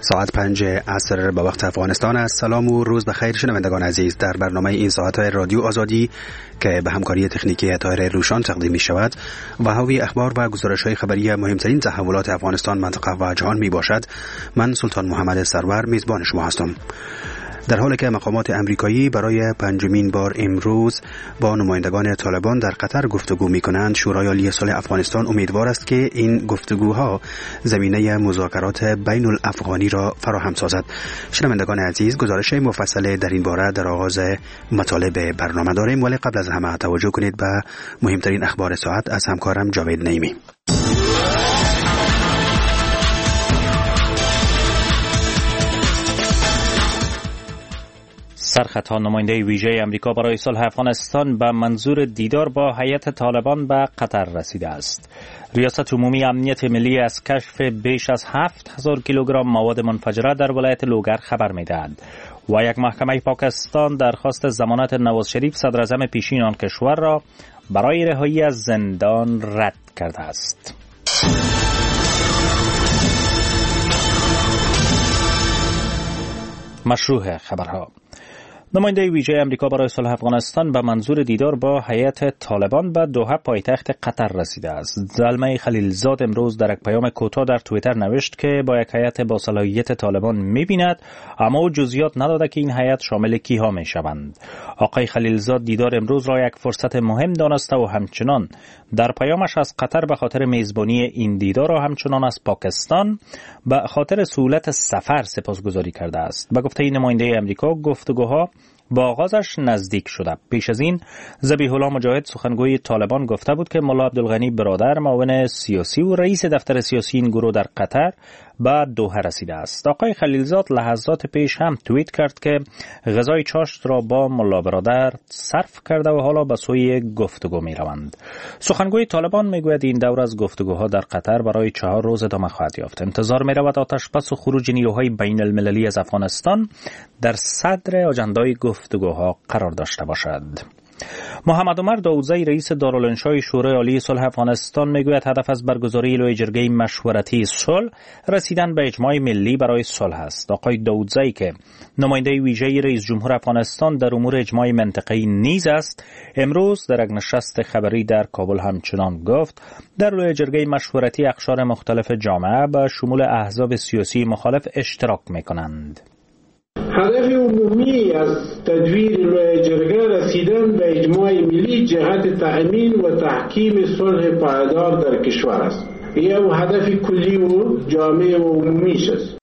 ساعت 5 عصر به وقت افغانستان است. سلام و روز بخیر شنوندگان عزیز. در برنامه این ساعت‌های رادیو آزادی که به همکاری تکنیکی طاهر روشان تقدیم می شود و حاوی اخبار و گزارش‌های خبری مهمترین تحولات افغانستان، منطقه و جهان می باشد، من سلطان محمد سرور میزبان شما هستم. در حالی که مقامات امریکایی برای پنجمین بار امروز با نمایندگان طالبان در قطر گفتگو می‌کنند، شورای عالی صلح افغانستان امیدوار است که این گفتگوها زمینه مذاکرات بین الافغانی را فراهم سازد. شنوندگان عزیز، گزارش مفصل در این باره در آغاز مطالب برنامه داریم، ولی قبل از همه توجه کنید به مهمترین اخبار ساعت از همکارم جاوید نعیمی. سرخط نماینده ویژه امریکا برای صلح افغانستان به منظور دیدار با هیئت طالبان به قطر رسیده است. ریاست عمومی امنیت ملی از کشف بیش از 7000 کیلوگرم مواد منفجره در ولایت لوگر خبر می‌دهد و یک محکمه پاکستان درخواست ضمانت نواز شریف صدر اعظم پیشین آن کشور را برای رهایی از زندان رد کرده است. مشروع خبرها. نماینده ویژه امریکا برای صلح افغانستان به منظور دیدار با هیئت طالبان به دوحه پایتخت قطر رسیده است. زلمه خلیلزاد امروز در یک پیام کوتاه در توییتر نوشت که با یک هیئت با صلاحیت طالبان می‌بیند، اما او جزئیات نداده که این هیئت شامل کیها می‌شوند. آقای خلیلزاد دیدار امروز را یک فرصت مهم دانسته و همچنان در پیامش از قطر به خاطر میزبانی این دیدار و همچنان از پاکستان به خاطر سهولت سفر سپاسگزاری کرده است. به گفته نماینده امریکا، گفتگوها با آغازش نزدیک شده. پیش از این ذبیح الله مجاهد سخنگوی طالبان گفته بود که ملا عبدالغنی برادر معاون سیاسی و رئیس دفتر سیاسی این گروه در قطر به دوحه رسیده است. آقای خلیلزاد لحظات پیش هم توییت کرد که غذای چاشت را با ملا برادر صرف کرده و حالا به سوی گفتگو می روند. سخنگوی طالبان می گوید این دور از گفتگوها در قطر برای 4 روز ادامه خواهد یافت. انتظار می رود آتشبس و خروج نیروهای بین المللی از افغانستان در صدر اجندای گفتگوها قرار داشته باشد. محمد عمر داودزی رئیس دارالانشای شورای عالی صلح افغانستان میگوید هدف از برگزاری لوی جرگه مشورتی صلح رسیدن به اجماع ملی برای صلح است. آقای داودزی که نماینده ویژه رئیس جمهور افغانستان در امور اجماع منطقه‌ای نیز است، امروز در یک نشست خبری در کابل همچنان گفت در لوی جرگه مشورتی اقشار مختلف جامعه به شمول احزاب سیاسی مخالف اشتراک میکنند. هدف عمومی از تدویر لوی جرگه رسیدن به اجماع ملی جهت تأمین و تحکیم صلح پایدار در کشور است. این هدف کلی و جامع و عمومیش است.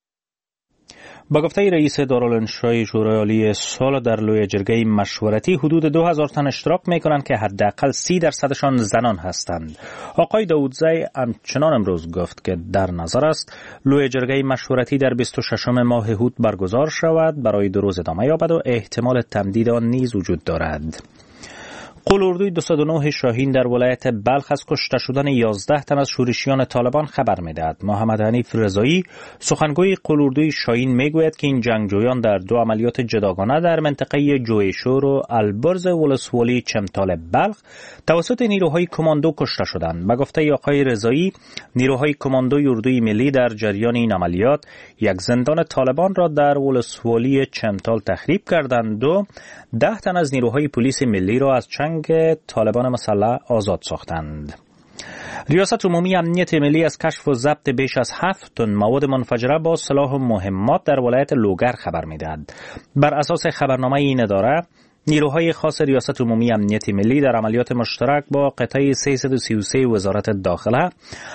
با گفته رئیس دارالانشای شورای عالی صلح در لوی جرگه مشورتی حدود 2000 تن اشتراک میکنند که حداقل 30% زنان هستند. آقای داودزی همچنان امروز گفت که در نظر است لوی جرگه مشورتی در 26 ماه هوت برگزار شود، برای 2 روز ادامه یابد و احتمال تمدید آن نیز وجود دارد. قلاردوی 209 شاهین در ولایت بلخ از کشته شدن 11 تن از شورشیان طالبان خبر می‌دهد. محمد حنیف رضایی سخنگوی قلاردوی شاهین میگوید که این جنگجویان در 2 عملیات جداگانه در منطقه جویشور و البرز ولسوالی چمتال بلخ توسط نیروهای کماندو کشته شدند. به گفته آقای رضایی، نیروهای کماندوی اردوی ملی در جریان این عملیات یک زندان طالبان را در ولسوالی چمتال تخریب کردند و 10 تن از نیروهای پلیس ملی را از چنگ طالبان مسلح آزاد ساختند. ریاست عمومی امنیت ملی از کشف و ضبط بیش از 7 تن مواد منفجره با سلاح و مهمات در ولایت لوگر خبر می‌دهد. بر اساس خبرنامه این اداره، نیروهای خاص ریاست عمومی امنیت ملی در عملیات مشترک با قطعه 333 وزارت داخله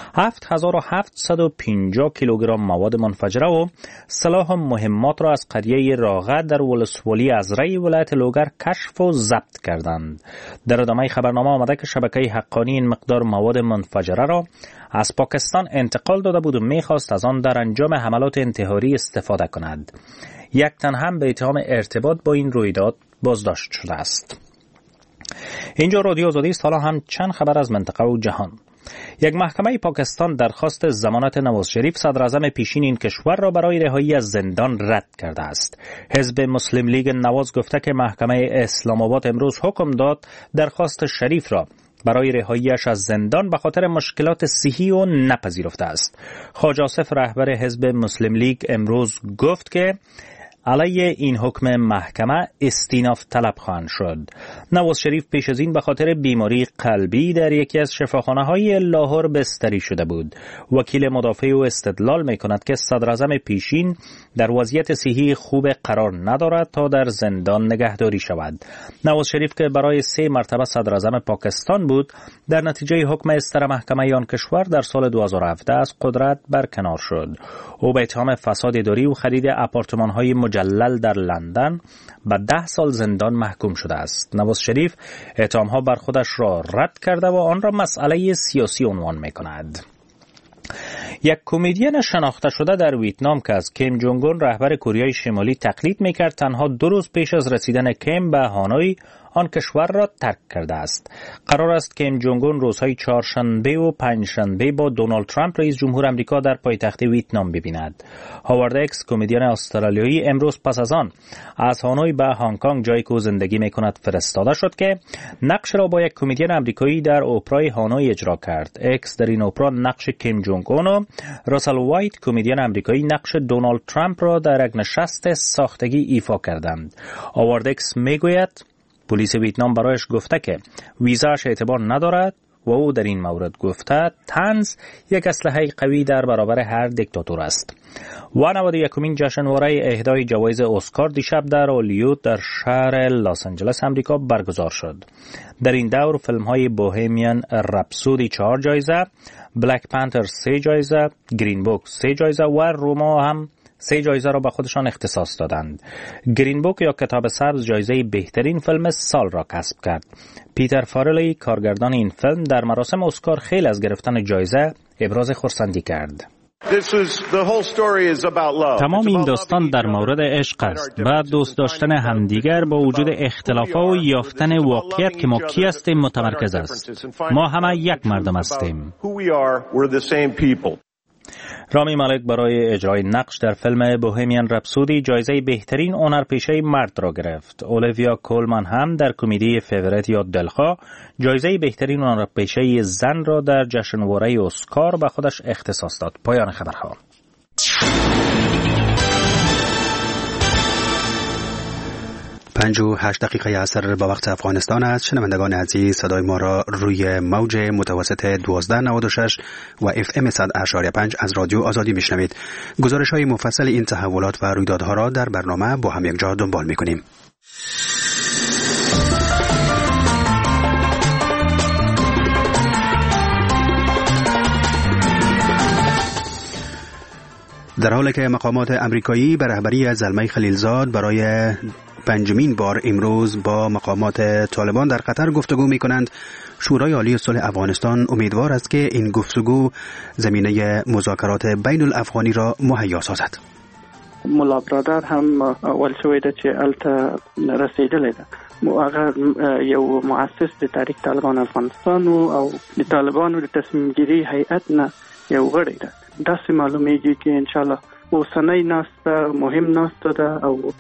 7750 کیلوگرم مواد منفجره و سلاح و مهمات را از قریه راغه در ولسوالی ازرعی ولایت لوگر کشف و ضبط کردند. در ادامه خبرنامه آمده که شبکه حقانی این مقدار مواد منفجره را از پاکستان انتقال داده بود و می‌خواست از آن در انجام حملات انتحاری استفاده کند. 1 تن هم به اتهام ارتباط با این رویداد بازداشت شده است. اینجا رادیو آزادی است. حالا هم چند خبر از منطقه و جهان. یک محکمه پاکستان درخواست ضمانت نواز شریف صدر اعظم پیشین این کشور را برای رهایی از زندان رد کرده است. حزب مسلم لیگ نواز گفته که محکمه اسلام آباد امروز حکم داد درخواست شریف را برای رهاییش از زندان به خاطر مشکلات صحی و نپذیرفته است. خواجه آصف رهبر حزب مسلم لیگ امروز گفت که علیه این حکم محکمه استیناف طلب خواهند شد. نواز شریف پیش از این به خاطر بیماری قلبی در یکی از شفاخانه‌های لاهور بستری شده بود. وکیل مدافع او استدلال می‌کند که صدراعظم پیشین در وضعیت صحی خوب قرار ندارد تا در زندان نگهداری شود. نواز شریف که برای 3 مرتبه صدراعظم پاکستان بود، در نتیجه حکم استر محکمه آن کشور در سال 2017 از قدرت برکنار شد. او به اتهام فساد اداری و خرید آپارتمان‌های مجلل در لندن به 10 سال زندان محکوم شده است. نواز شریف اتهام‌ها بر خودش را رد کرده و آن را مسئله سیاسی عنوان می‌کند. یک کمدین شناخته شده در ویتنام که از کیم جونگ اون رهبر کره شمالی تقلید می‌کرد، تنها 2 روز پیش از رسیدن کیم به هانوی آن کشور را ترک کرده است. قرار است کیم جونگ اون روزهای چهارشنبه و پنجشنبه با دونالد ترامپ رئیس جمهور آمریکا در پایتخت ویتنام ببیند. هاوارد اکس کمدین استرالیایی امروز پس از آن از هانوی به هنگ کنگ، جایی که زندگی می‌کند، فرستاده شد که نقش را با یک کمدین آمریکایی در اپرای هانوی اجرا کرد. اکس در این اپرا نقش کیم جونگ اون و راسل وایت کمدین آمریکایی نقش دونالد ترامپ را در یک نشست ساختگی ایفا کردند. هاوارد اکس میگوید پلیس ویتنام برایش گفته که ویزاش اعتبار ندارد و او در این مورد گفته طنز یک اسلحه قوی در برابر هر دیکتاتور است. و 91مین جشنواره اهدای جوایز اسکار دیشب در هالیوود در شهر لس آنجلس آمریکا برگزار شد. در این دور فیلم‌های بوهمیان رپسودی 4 جایزه، بلک پانتر 3 جایزه، گرین بوک 3 جایزه و روما هم 3 جایزه را به خودشان اختصاص دادند. گرین بوک یا کتاب سبز جایزه بهترین فیلم سال را کسب کرد. پیتر فارلی کارگردان این فیلم در مراسم اسکار خیلی از گرفتن جایزه ابراز خرسندی کرد. تمام این داستان در مورد عشق است و دوست داشتن همدیگر با وجود اختلافات و یافتن واقعیت که ما کی هستیم متمرکز است. ما همه یک مردم هستیم. رامی مالک برای اجرای نقش در فیلم بوهمیان رپسودی جایزه بهترین هنرپیشه مرد را گرفت. اولیویا کولمان هم در کمدی فیورت یا دلخواه جایزه بهترین هنرپیشه زن را در جشنواره اسکار به خودش اختصاص داد. پایان خبرها. 58 دقیقه عصر با وقت افغانستان است. شنوندگان عزیز، صدای ما را روی موج متوسط 1296 و اف ام 100.5 از رادیو آزادی میشنوید. گزارش های مفصل این تحولات و رویدادها را در برنامه با هم یک جا دنبال میکنیم. در حالی که مقامات امریکایی به رهبری زلمه خلیلزاد برای 5مین بار امروز با مقامات طالبان در قطر گفتگو می کنند، شورای عالی صلح افغانستان امیدوار است که این گفتگو زمینه مذاکرات بین الافغانی را مهیا سازد. ملا برادر هم اول شوی ده چې الته رسیدلی ده. هغه یو مؤسس د تحریک طالبان افغانستان او د طالبانو د تصمیم گیری هیئت نه یو غړی ده. داسې معلومیږي چې ان شاء الله اوسنۍ ناسته مهم ناسته ده. او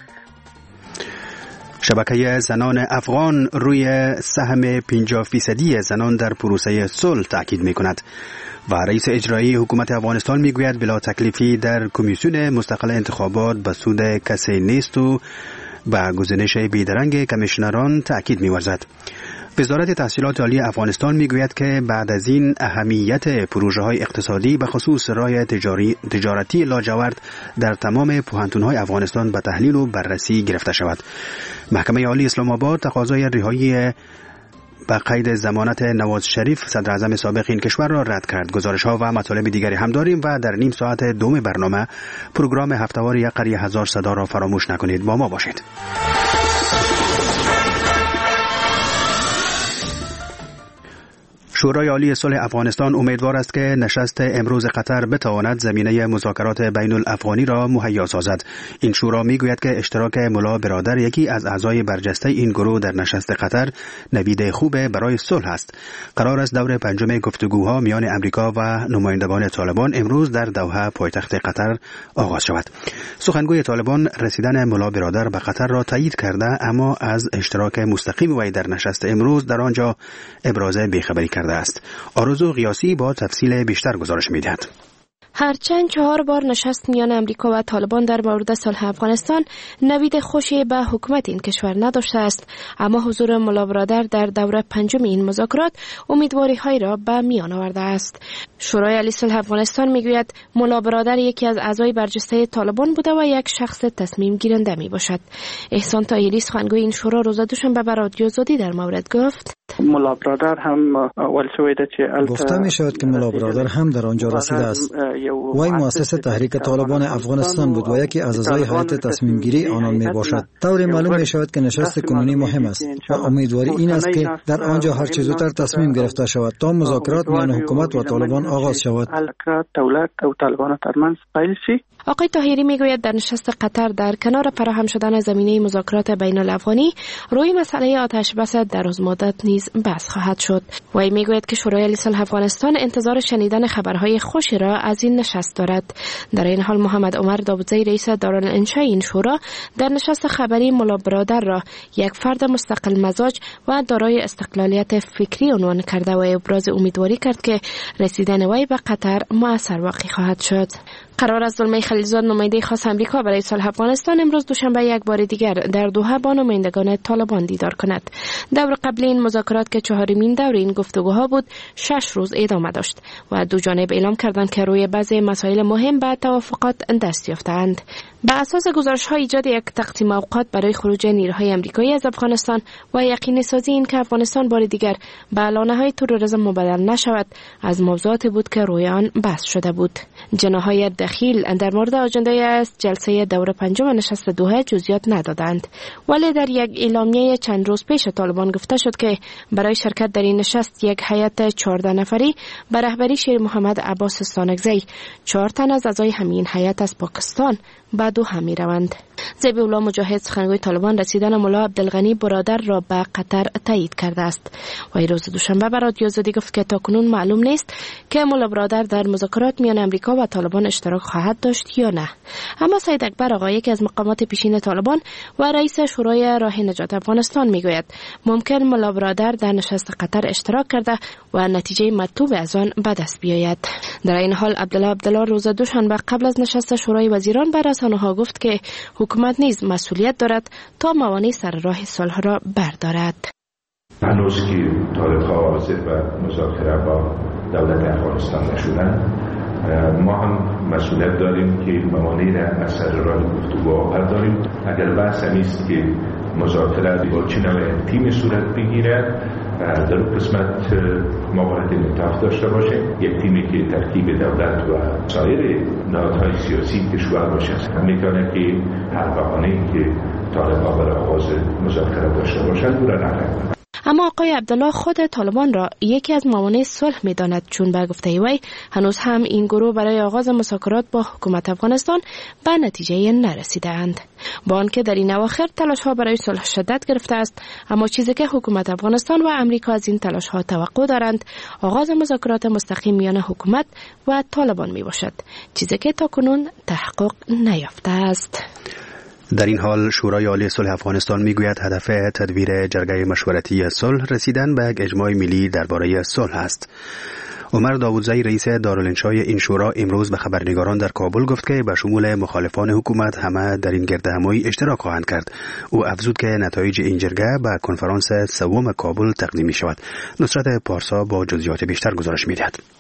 شبکه زنان افغان روی سهم 50% زنان در پروسه صلح تاکید می کند و رئیس اجرایی حکومت افغانستان می گوید بلا تکلیفی در کمیسیون مستقل انتخابات به سود کسی نیست و به گزینش بیدرنگ کمیشنران تاکید می ورزد. وزارت تحصیلات عالی افغانستان می گوید که بعد از این اهمیت پروژه های اقتصادی به خصوص راه تجارتی لاجورد در تمام پوهنتون‌های افغانستان به تحلیل و بررسی گرفته شود. محکمه عالی اسلام آباد تقاضای رهایی به قید ضمانت نواز شریف صدراعظم سابق این کشور را رد کرد. گزارش‌ها و مطالب دیگری هم داریم و در نیم ساعت دوم برنامه پروگرام هفته‌وار یک قریه هزار صدا را فراموش نکنید. با ما باشید. شورای عالی صلح افغانستان امیدوار است که نشست امروز قطر بتواند زمینه مذاکرات بین الافغانی را مهیا سازد. این شورا میگوید که اشتراک ملا برادر، یکی از اعضای برجسته این گروه، در نشست قطر نوید خوب برای صلح است. قرار است دور پنجم گفتگوها میان امریکا و نمایندگان طالبان امروز در دوحه پایتخت قطر آغاز شود. سخنگوی طالبان رسیدن ملا برادر به قطر را تایید کرده، اما از اشتراک مستقیم وی در نشست امروز در آنجا ابراز بیخبری کرده است. آرزو قیاسی با تفصیل بیشتر گزارش می‌دهد. هرچند 4 بار نشست میان امریکا و طالبان در مورد صلح افغانستان نوید خوشی به حکومت این کشور نداشته است، اما حضور ملا برادر در دوره پنجم این مذاکرات امیدواری‌های را به میان آورده است. شورای عالی صلح افغانستان میگوید ملا برادر یکی از اعضای برجسته طالبان بوده و یک شخص تصمیم گیرنده می باشد. احسان طاهری، سخنگوی این شورا، روز دوشنبه به رادیو آزادی در مورد گفت: ملا برادر هم اول شویده چه گفته می شود که ملا برادر هم در آنجا رسیده است. وی مؤسس تحریک طالبان افغانستان بود و یکی از اعضای هیئت تصمیم گیری آنان می باشد. طوری معلوم می شود که نشست کنونی مهم است و امیدواری این است که در آنجا هر چه زودتر تصمیم گرفته شود تا مذاکرات میان حکومت و طالبان آغاز شود. آقای طاهری میگوید در نشست قطر در کنار فراهم شدن زمینه مذاکرات بین الافغانی روی مسئله آتش بس دراز مدت نیز بحث خواهد شد. وی میگوید که شورای عالی صلح افغانستان انتظار شنیدن خبرهای خوشی را از این نشست دارد. در این حال محمد عمر داوودزی، رئیس دارالانشاء این شورا، در نشست خبری ملا برادر را یک فرد مستقل مزاج و دارای استقلالیت فکری عنوان کرده و ابراز امیدواری کرد که رسیدن وی به قطر مؤثر واقع خواهد شد. قرار است زلمه خلیلزاد، نماینده خاص امریکا برای صلح افغانستان، امروز دوشنبه یک بار دیگر در دوحه با نمایندگان طالبان دیدار کند. دور قبلی این مذاکرات که 4مین دور این گفتگوها بود 6 روز ادامه داشت و دو جانب اعلام کردند که روی بعضی مسائل مهم به توافقات دست یافتند. به اساس گزارش‌ها ایجاد یک تقسیم اوقات برای خروج نیروهای آمریکایی از افغانستان و یقینی سازی این که افغانستان بار دیگر به لانه‌های تروریسم مبدل نشود از موضوعاتی بود که روی آن بحث شده بود. جناح‌های دخیل در مورد آجنده جلسه دور پنجم نشست دوحه جزئیات ندادند، ولی در یک اعلامیه چند روز پیش طالبان گفته شد که برای شرکت در این نشست یک هیئت 14 نفری به رهبری شیر محمد عباس ستانکزی 4 تن از اعضای همین هیئت از پاکستان به دوحه می روند. ذبیح الله مجاهد، سخنگوی طالبان، رسیدن ملا عبدالغنی برادر را به قطر تایید کرده است و روز دوشنبه به رادیو آزادی گفت که تاکنون معلوم نیست که ملا برادر در مذاکرات میان امریکا و طالبان اشتراک خواهد داشت یا نه. اما سید اکبر آقا، یکی از مقامات پیشین طالبان و رئیس شورای راه نجات افغانستان، میگوید ممکن ملا برادر در نشست قطر اشتراک کرده و نتیجه مطلوب از آن به دست بیاید. در این حال عبدالله روز دوشنبه قبل از نشست شورای وزیران بر رسانه‌ها گفت که حکومت نیز مسئولیت دارد تا موانع سر راه صلح را بردارد. هنوز که طالب‌ها حاضر به مذاکره با دولت افغانستان نشدند، ما هم مسئولیت داریم که موانع را از سر راه گفتگو برداریم. اگر بحث نیست که مذاکره با چه نوع تیم صورت بگیرد، در اون قسمت ما باید انعطاف داشته باشیم. یک تیمی که ترکیب دولت و سایر نهادهای سیاسی کشور باشه میتونه که هر بهانه‌ای که طالب‌ها برای آغاز مذاکره داشته باشند او را نقد. اما آقای عبدالله خود طالبان را یکی از موانع صلح می‌داند، چون به گفته وی هنوز هم این گروه برای آغاز مذاکرات با حکومت افغانستان به نتیجه نرسیدند. با آنکه در این اواخر تلاش‌ها برای صلح شدت گرفته است، اما چیزی که حکومت افغانستان و امریکا از این تلاش‌ها توقع دارند آغاز مذاکرات مستقیم میان حکومت و طالبان میباشد، چیزی که تاکنون تحقق نیافته است. در این حال شورای عالی صلح افغانستان میگوید هدف تدبیر جرگه مشورتی صلح رسیدن به یک اجماع ملی درباره صلح است. عمر داوودزی، رئیس دارالانشاء این شورا، امروز به خبرنگاران در کابل گفت که به شمول مخالفان حکومت همه در این گردهمایی اشتراک خواهند کرد. او افزود که نتایج این جرگه به کنفرانس سوم کابل تقدیم می شود. نصرت پارسا با جزئیات بیشتر گزارش می‌دهد.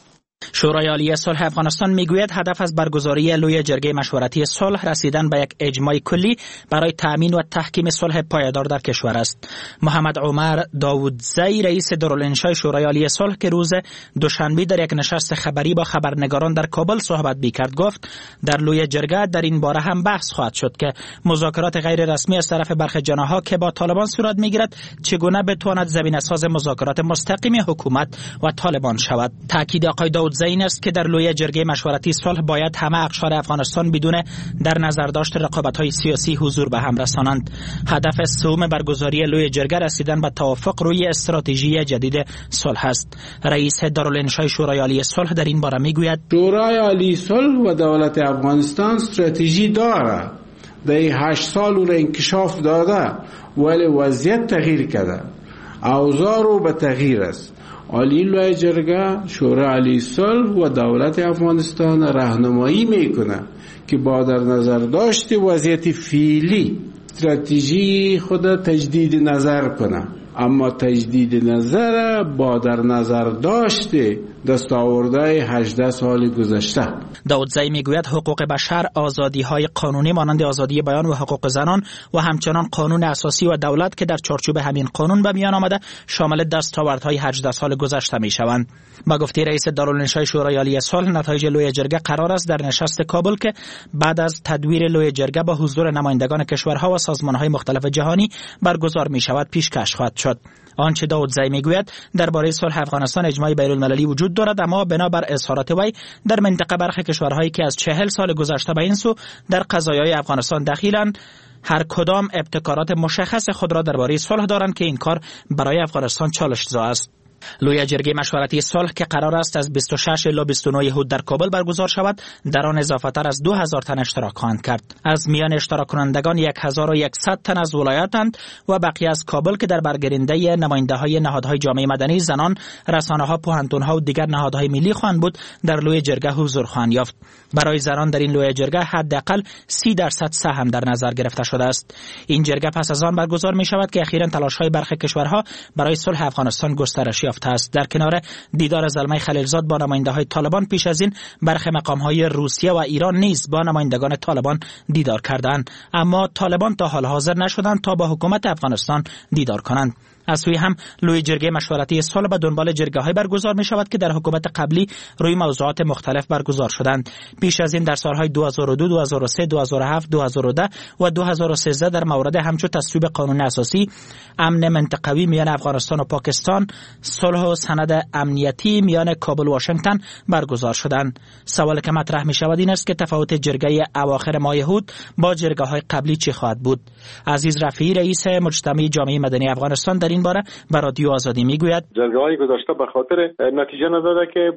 شورای عالی صلح افغانستان میگوید هدف از برگزاری لوی جرگه مشورتی صلح رسیدن به یک اجماع کلی برای تأمین و تحکیم صلح پایدار در کشور است. محمد عمر داودزی رئیس دارالانشای شورای عالی صلح که روز دوشنبه در یک نشست خبری با خبرنگاران در کابل صحبت می‌کرد گفت در لوی جرگه در این باره هم بحث خواهد شد که مذاکرات غیر رسمی از طرف برخی جناح‌ها که با طالبان صورت می‌گیرد چگونه بتواند زمینه‌ساز مذاکرات مستقیم حکومت و طالبان شود. تاکید آقای داودزی این است که در لوی جرگه مشورتی صلح باید همه اقشار افغانستان بدون در نظر داشت رقابت‌های سیاسی حضور به هم رسانند. هدف سوم برگزاری لوی جرگه رسیدن به توافق روی استراتژی جدید صلح است. رئیس دارالانشای شورای عالی صلح در این باره میگوید شورای عالی صلح و دولت افغانستان استراتژی داره. در 8 سال او را انکشاف داده ولی وضعیت تغییر کرده. اوضاع رو به تغییر است. عالی لوی جرگه شورای عالی صلح و دولت افغانستان راهنمایی میکنه که با در نظر داشت وضعیت فعلی استراتژی خود تجدید نظر کنه، اما تجدید نظر با در نظر داشته دستاوردهای 18 سال گذشته. داودزی میگوید حقوق بشر، آزادی‌های قانونی مانند آزادی بیان و حقوق زنان و همچنان قانون اساسی و دولت که در چارچوب همین قانون به میان آمده شامل دستاوردهای 18 سال گذشته میشوند. با گفته رئیس دارالانشای شورای عالی صلح نتایج لوی جرگه قرار است در نشست کابل که بعد از تدویر لوی جرگه با حضور نمایندگان کشورها و سازمان‌های مختلف جهانی برگزار می‌شود پیشکش خواهد شد. آنچه داودزی میگوید درباره صلح افغانستان اجماع بین‌المللی وجود دارد، اما بنابر اظهارات وی در منطقه برخی کشورهایی که از 40 سال گذشته به این سو در قضایای افغانستان دخیلند هر کدام ابتکارات مشخص خود را درباره صلح دارند که این کار برای افغانستان چالش‌زا است. لوی جرگه مشورتی صلح که قرار است از 26 الی 29 یهود در کابل برگزار شود در آن اضافه‌تر از 2000 تن اشتراک خواهند کرد. از میان اشتراک کنندگان 1100 تن از ولایتند و بقیه از کابل که در برگرینده نماینده‌های نهادهای جامعه مدنی، زنان، رسانه‌ها، پوهنتون‌ها و دیگر نهادهای ملی خواهند بود در لوی جرگه حضور خواهند یافت. برای زنان در این لوی جرگه حداقل 30% سهم در نظر گرفته شده است. این جرگه پس از آن برگزار می‌شود که اخیراً تلاش‌های برخی کشورها برای صلح افغانستان گسترش یافته است. در کنار دیدار زلمه خلیلزاد با نماینده‌های طالبان پیش از این برخی مقام‌های روسیه و ایران نیز با نمایندگان طالبان دیدار کردند، اما طالبان تا حال حاضر نشدند تا با حکومت افغانستان دیدار کنند. از سوی هم لوی جرگه مشورتی صلح به دنبال جرگه‌های برگزار می شود که در حکومت قبلی روی موضوعات مختلف برگزار شدند. پیش از این در سالهای 2002، 2003، 2007، 2010 و 2013 در مورد همچون تصویب قانون اساسی، امن منطقوی میان افغانستان و پاکستان، صلح و سند امنیتی میان کابل و واشنگتن برگزار شدند. سوالی که مطرح می شود این است که تفاوت جرگه اواخر ماه یهود با جرگه‌های قبلی چه خواهد بود. عزیز رفیعی رئیس مجتمع جامعه مدنی افغانستان در این باره به رادیو آزادی میگوید جرگه‌های گذشته به خاطر نتیجه نداده که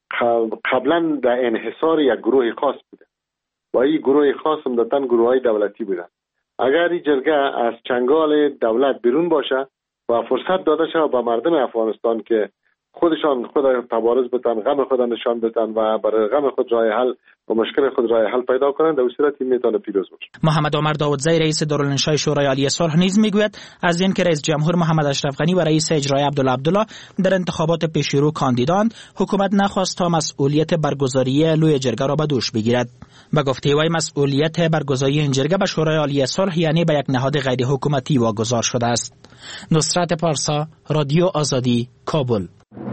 قبلا در انحصار یک گروه خاص بوده و این گروه خاص عمدتاً گروه‌های دولتی بودن. اگر این جرگه از چنگال دولت بیرون باشه و فرصت داده شود به مردم افغانستان که خودشان خود تبارز بتن، غم خود نشان بدن و برای غم خود راه حل و مشکل خود راه حل پیدا کنند، در صورت میتونه پیروز باشه. محمد عمر داودزی رئیس دارالانشای شورای عالی صلح نیز میگوید از اینکه رئیس جمهور محمد اشرف غنی و رئیس اجرایی عبدالله در انتخابات پیشرو کاندیداند، حکومت نخواست تا مسئولیت برگزاری لوی جرگه را به دوش بگیرد. به گفته وی مسئولیت برگزاری این جرگه به شورای عالی صلح یعنی به یک نهاد غیر حکومتی واگذار شده است. نصرت پارسا، رادیو آزادی، کابل.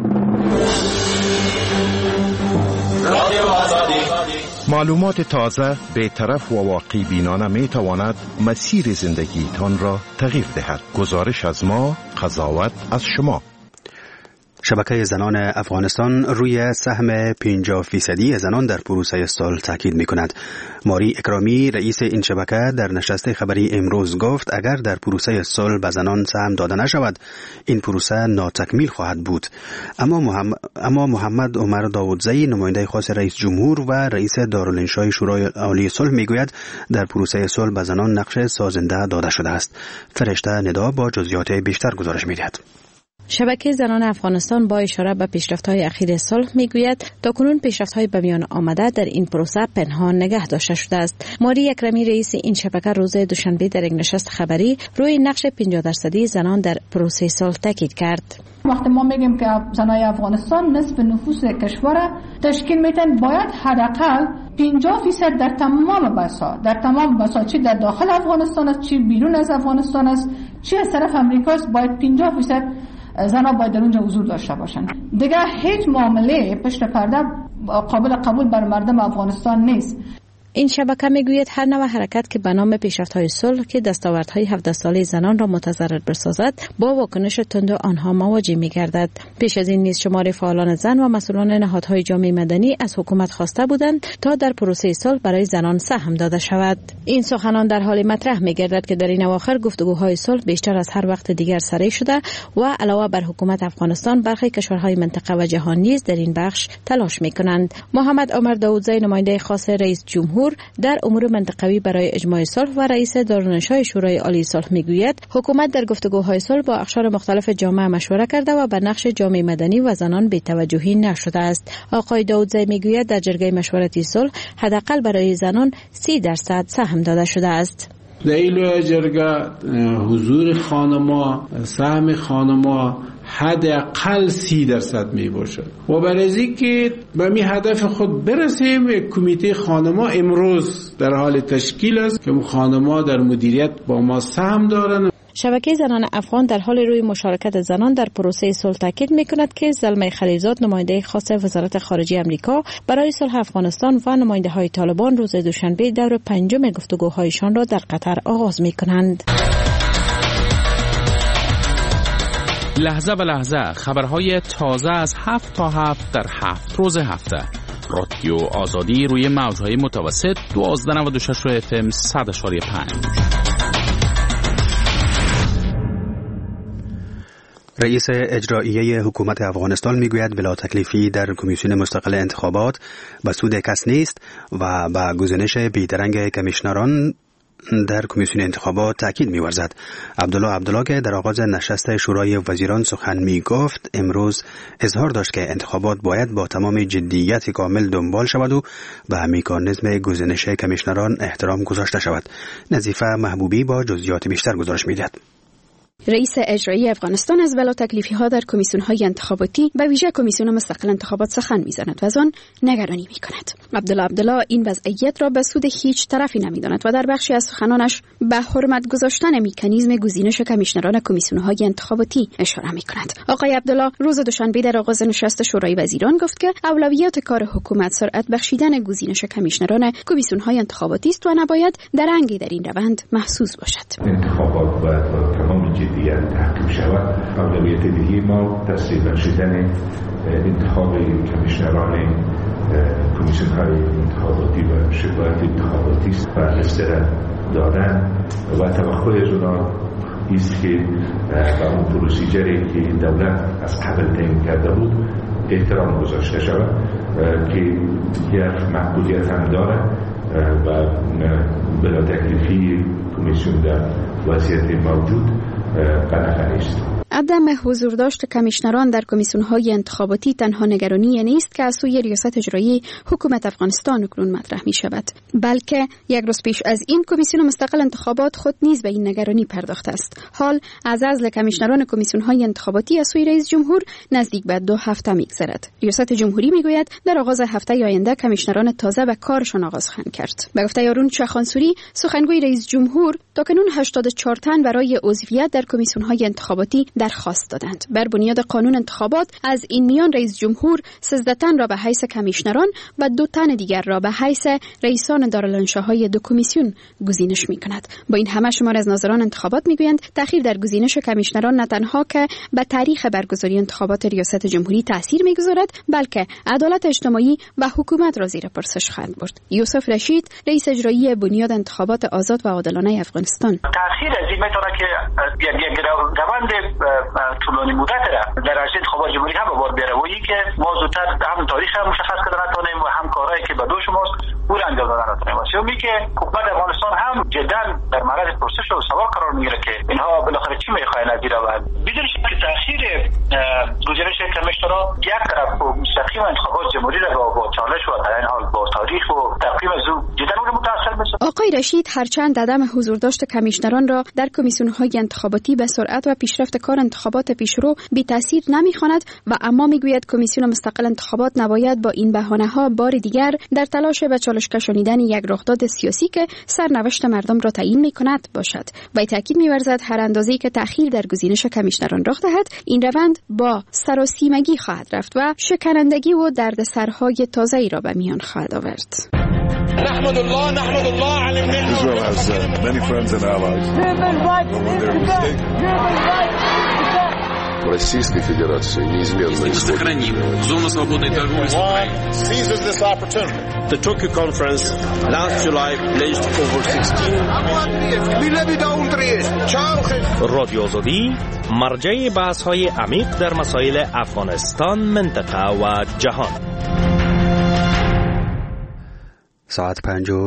معلومات تازه، بی‌طرف و واقعی بینانه می تواند مسیر زندگیتان را تغییر دهد. گزارش از ما، قضاوت از شما. شبکه زنان افغانستان روی سهم 50% زنان در پروسه صلح تاکید می‌کند. ماری اکرامی رئیس این شبکه در نشست خبری امروز گفت اگر در پروسه صلح به زنان سهم داده نشود این پروسه ناتکمیل خواهد بود. اما محمد عمر داودزی نماینده خاص رئیس جمهور و رئیس دارالانشای شورای عالی صلح میگوید در پروسه صلح به زنان نقش سازنده داده شده است. فرشته ندا با جزئیات بیشتر گزارش می‌دهد. شبکه زنان افغانستان با اشاره به پیشرفت‌های اخیر صلح میگوید تاکنون پیشرفت‌های به میان آمده در این پروسه پنهان نگه داشته شده است. ماری اکرمی رئیس این شبکه روز دوشنبه در یک نشست خبری روی نقش 50% زنان در پروسه صلح تاکید کرد. وقتی ما میگیم که زنای افغانستان نصف نفوس کشور تشکیل میدن، باید حداقل 50% در تمام بساط چه در داخل افغانستان است، چه بیرون از افغانستان است، چه از طرف امریکا است، باید 50% زنها باید در اونجا حضور داشته باشند. دیگه هیچ معامله پشت پرده قابل قبول بر مردم افغانستان نیست. این شبکه میگوید هر نوع حرکت که به نام پیشرفت‌های صلح که دستاوردهای 17 ساله زنان را متضرر بسازد با واکنش تند آنها مواجه می‌گردد. پیش از این نیز شمار فعالان زن و مسئولان نهادهای جامعه مدنی از حکومت خواسته بودند تا در پروسه صلح برای زنان سهم داده شود. این سخنان در حال مطرح می‌گردد که در این اواخر گفتگوهای صلح بیشتر از هر وقت دیگر سری شده و علاوه بر حکومت افغانستان برخی کشورهای منطقه و جهان نیز در این بخش تلاش می‌کنند. محمد عمر داودزی نماینده خاص رئیس جمهور در امور منطقوی برای اجماع صلح و رئیس دارالانشای شورای عالی صلح میگوید حکومت در گفتگوهای صلح با اقشار مختلف جامعه مشوره کرده و به نقش جامعه مدنی و زنان بی‌توجهی نشده است. آقای داودزی میگوید در جرگه مشورتی صلح حداقل برای زنان 30% سهم داده شده است. در این جرگه حضور خانما، سهم خانما حداقل 30% می باشد و برای اینکه به می هدف خود برسیم کمیته خانما امروز در حال تشکیل است که خانما در مدیریت با ما سهم دارند. شبکه زنان افغان در حال روی مشارکت زنان در پروسه صلح تاکید می‌کند که زلمه خلیلزاد نماینده خاص وزارت خارجه آمریکا برای صلح افغانستان و نماینده‌های طالبان روز دوشنبه دور پنجم گفتگوهایشان را در قطر آغاز می‌کنند. لحظه به لحظه خبرهای تازه از 7 تا 7 در 7 روز هفته. رادیو آزادی روی موج‌های متوسط 1296 FM 100.5. رئیس اجراییه حکومت افغانستان میگوید بلا تکلیفی در کمیسیون مستقل انتخابات به سود کس نیست و به گزینش بیدرنگ کمیشنران در کمیسیون انتخابات تاکید می‌ورزد. عبدالله که در آغاز نشست شورای وزیران سخن می‌گفت امروز اظهار داشت که انتخابات باید با تمام جدیت کامل دنبال شود و به مکانیزم گزینش کمیشنران احترام گذاشته شود. نظیفه محبوبی با جزئیات بیشتر گزارش می‌دهد. رئیس اجرایی افغانستان از بلا تکلیفی ها در کمیسیون های انتخاباتی به ویژه کمیسیون مستقل انتخابات سخن میزند و از آن نگرانی میکند. عبدالله این وضعیت را به سود هیچ طرفی نمیداند و در بخشی از سخنانش به حرمت گذاشتن مکانیزم گزینش کمیشنران کمیسیون های انتخاباتی اشاره میکند. آقای عبدالله روز دوشنبه در آغاز نشست شورای وزیران گفت که اولویت کار حکومت سرعت بخشیدن گزینش کمیشنران کمیسیون های انتخاباتی است و نباید درنگی در این روند محسوس باشد. انتخابات باید با تمام جدیت تحقیق شود. اولویت دیگه ما تسریع بخشیدن انتخاب کمیشنران کمیسیون های انتخاباتی و شباهت انتخاباتی است و استرا دادن و توقع از اونا است که به اون پروسیجری که دولت از قبل تعیین کرده بود احترام گذاشته شود که یک محدودیت هم داره و بلا تکلیفی کمیسیون در وضعیت موجود قناعت نیست. عدم حضور داشت کمیشنران در کمیسیون‌های انتخاباتی تنها نگرانی نیست که از سوی ریاست اجرایی حکومت افغانستان اکنون مطرح می‌شود، بلکه یک روز پیش از این کمیسیون مستقل انتخابات خود نیز به این نگرانی پرداخته است. حال از عزل کمیشنران کمیسیون‌های انتخاباتی از سوی رئیس جمهور نزدیک به 2 هفته می‌گذرد. ریاست جمهوری می‌گوید در آغاز هفته آینده کمیشنران تازه به کارشان آغاز خواهند کرد. به گفته یارون چخانسوری سخنگوی رئیس جمهور تاکنون 84 تن برای عضویت در کمیسیون‌های انتخاباتی درخواست دادند. بر بنیاد قانون انتخابات از این میان رئیس جمهور 13 تن را به حیث کمیشنران و 2 تن دیگر را به حیث رئیسان دارالانشاهای 2 کمیسیون گزینش می‌کند. با این همه شمار از ناظران انتخابات می‌گویند تأخیر در گزینش کمیشنران نه تنها که به تاریخ برگزاری انتخابات ریاست جمهوری تأثیر می‌گذارد، بلکه عدالت اجتماعی و حکومت را زیر پرسش خواهد برد. یوسف رشید رئیس اجرایی بنیاد انتخابات آزاد و عادلانه افغانستان: تأخیر از این میتونه که یک روند طولانی مدت را در عرصه انتخابات جمهوری هم به بار بیاره و این که ما زودتر هم تاریخ هم مشخص کردن نتونیم و هم کارهایی که به دو شماست پور انجام دادن نتونیم. واسه که حکومت افغانستان هم جدا در معرض پرسش و سوال قرار میگیره که اینها بالاخره چی میخواین از این روند. بدون شک تأخیر یک طرف مستقیم انتخابات جمهوری را با چالش و در این حال با تاریخ و تقویم از او جدا متاثر می‌شود. آقای رشید هرچند عدم حضورداشت کمیشنران را در کمیسیون‌های انتخاباتی به سرعت و پیشرفت کار انتخابات پیشرو بی تاثیر نمی‌خواند و اما میگوید کمیسیون مستقل انتخابات نباید با این بهانه‌ها بار دیگر در تلاش به چالش کشانیدن یک رخداد سیاسی که سرنوشت مردم را تعیین می‌کند باشد. و تاکید می‌ورزد هر اندازه‌ای که تأخیر در گزینش کمیشنران رخ دهد این روند با سراسیمگی خواهد رفت و شکنندگی و دردسرهای تازه‌ای را به میان خواهد آورد. نحمد الله على Israel has many friends and allies. Российской Федерации неизменно сохраним зону свободной торговли с Украиной. Seizes this opportunity. The Tokyo conference last July pledged over 16 رادیو آزادی مرجع بحث‌های عمیق در مسائل افغانستان، منطقه و جهان. ساعت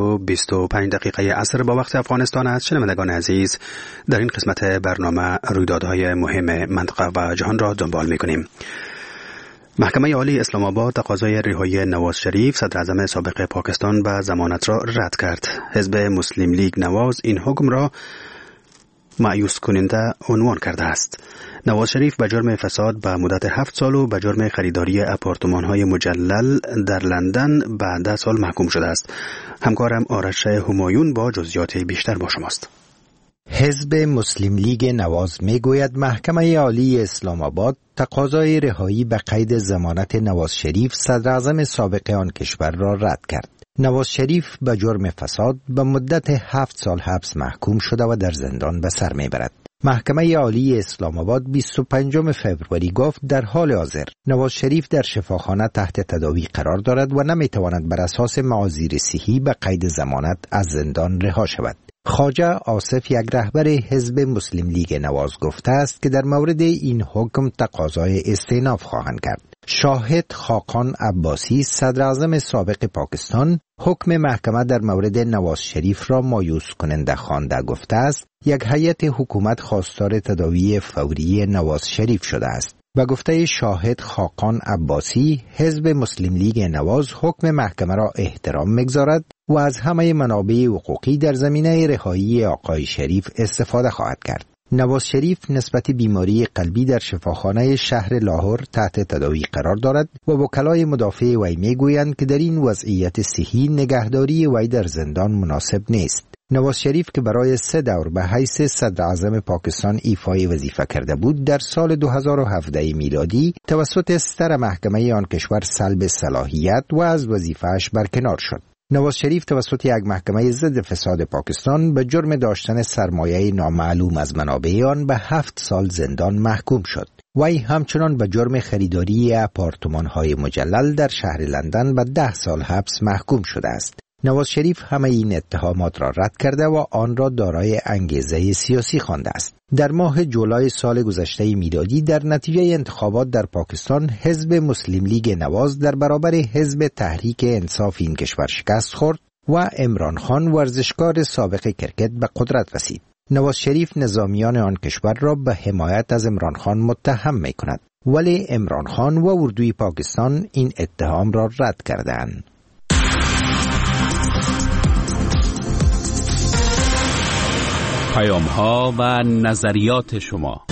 5:25 عصر با وقت افغانستان است. شنوندگان عزیز، در این قسمت برنامه رویدادهای مهم منطقه و جهان را دنبال می‌کنیم. محکمه عالی اسلام آباد تقاضای رهایی نواز شریف صدر اعظم سابق پاکستان به ضمانت را رد کرد. حزب مسلم لیگ نواز این حکم را مایوس کننده عنوان کرده است. نواز شریف به جرم فساد به مدت 7 سال و به جرم خریداری آپارتمان‌های مجلل در لندن به 10 سال محکوم شده است. همکارم آرش همایون با جزئیات بیشتر با شماست. حزب مسلم لیگ نواز میگوید محکمه عالی اسلام آباد تقاضای رهایی به قید ضمانت نواز شریف صدر اعظم سابق آن کشور را رد کرد. نواز شریف به جرم فساد به مدت 7 سال حبس محکوم شده و در زندان به سر میبرد. محکمه عالی اسلام آباد 25 فوریه گفت در حال حاضر نواز شریف در شفاخانه تحت تداوی قرار دارد و نمیتواند بر اساس معاذیر صحی به قید ضمانت از زندان رها شود. خواجه آصف، یک رهبر حزب مسلم لیگ نواز، گفته است که در مورد این حکم تقاضای استئناف خواهند کرد. شاهد خاقان عباسی، صدر اعظم سابق پاکستان، حکم محکمه در مورد نواز شریف را مایوس کننده خوانده گفته است یک هیئت حکومت خواستار تداوی فوری نواز شریف شده است. به گفته شاهد خاقان عباسی، حزب مسلم لیگ نواز حکم محکمه را احترام می‌گذارد و از همه منابع حقوقی در زمینه رهایی آقای شریف استفاده خواهد کرد. نواز شریف نسبت بیماری قلبی در شفاخانه شهر لاهور تحت تداوی قرار دارد و وکلای مدافع وی میگویند که در این وضعیت صحی نگهداری وی در زندان مناسب نیست. نواز شریف که برای 3 دور به حیث صدر اعظم پاکستان ایفای وظیفه کرده بود، در سال 2017 میلادی توسط ستر محکمه آن کشور سلب صلاحیت و از وظیفه‌اش برکنار شد. نواز شریف توسط یک محکمه ضد فساد پاکستان به جرم داشتن سرمایه نامعلوم از منابع آن به 7 سال زندان محکوم شد. وی همچنان به جرم خریداری آپارتمان‌های مجلل در شهر لندن به 10 سال حبس محکوم شده است. نواز شریف همه این اتهامات را رد کرده و آن را دارای انگیزه سیاسی خوانده است. در ماه جولای سال گذشته میلادی در نتیجه انتخابات در پاکستان، حزب مسلم لیگ نواز در برابر حزب تحریک انصاف این کشور شکست خورد و عمران خان، ورزشکار سابق کرکت، به قدرت رسید. نواز شریف نظامیان آن کشور را به حمایت از عمران خان متهم می کند، ولی عمران خان و اردوی پاکستان این اتهام را رد کردند. پیام‌ها و نظریات شما.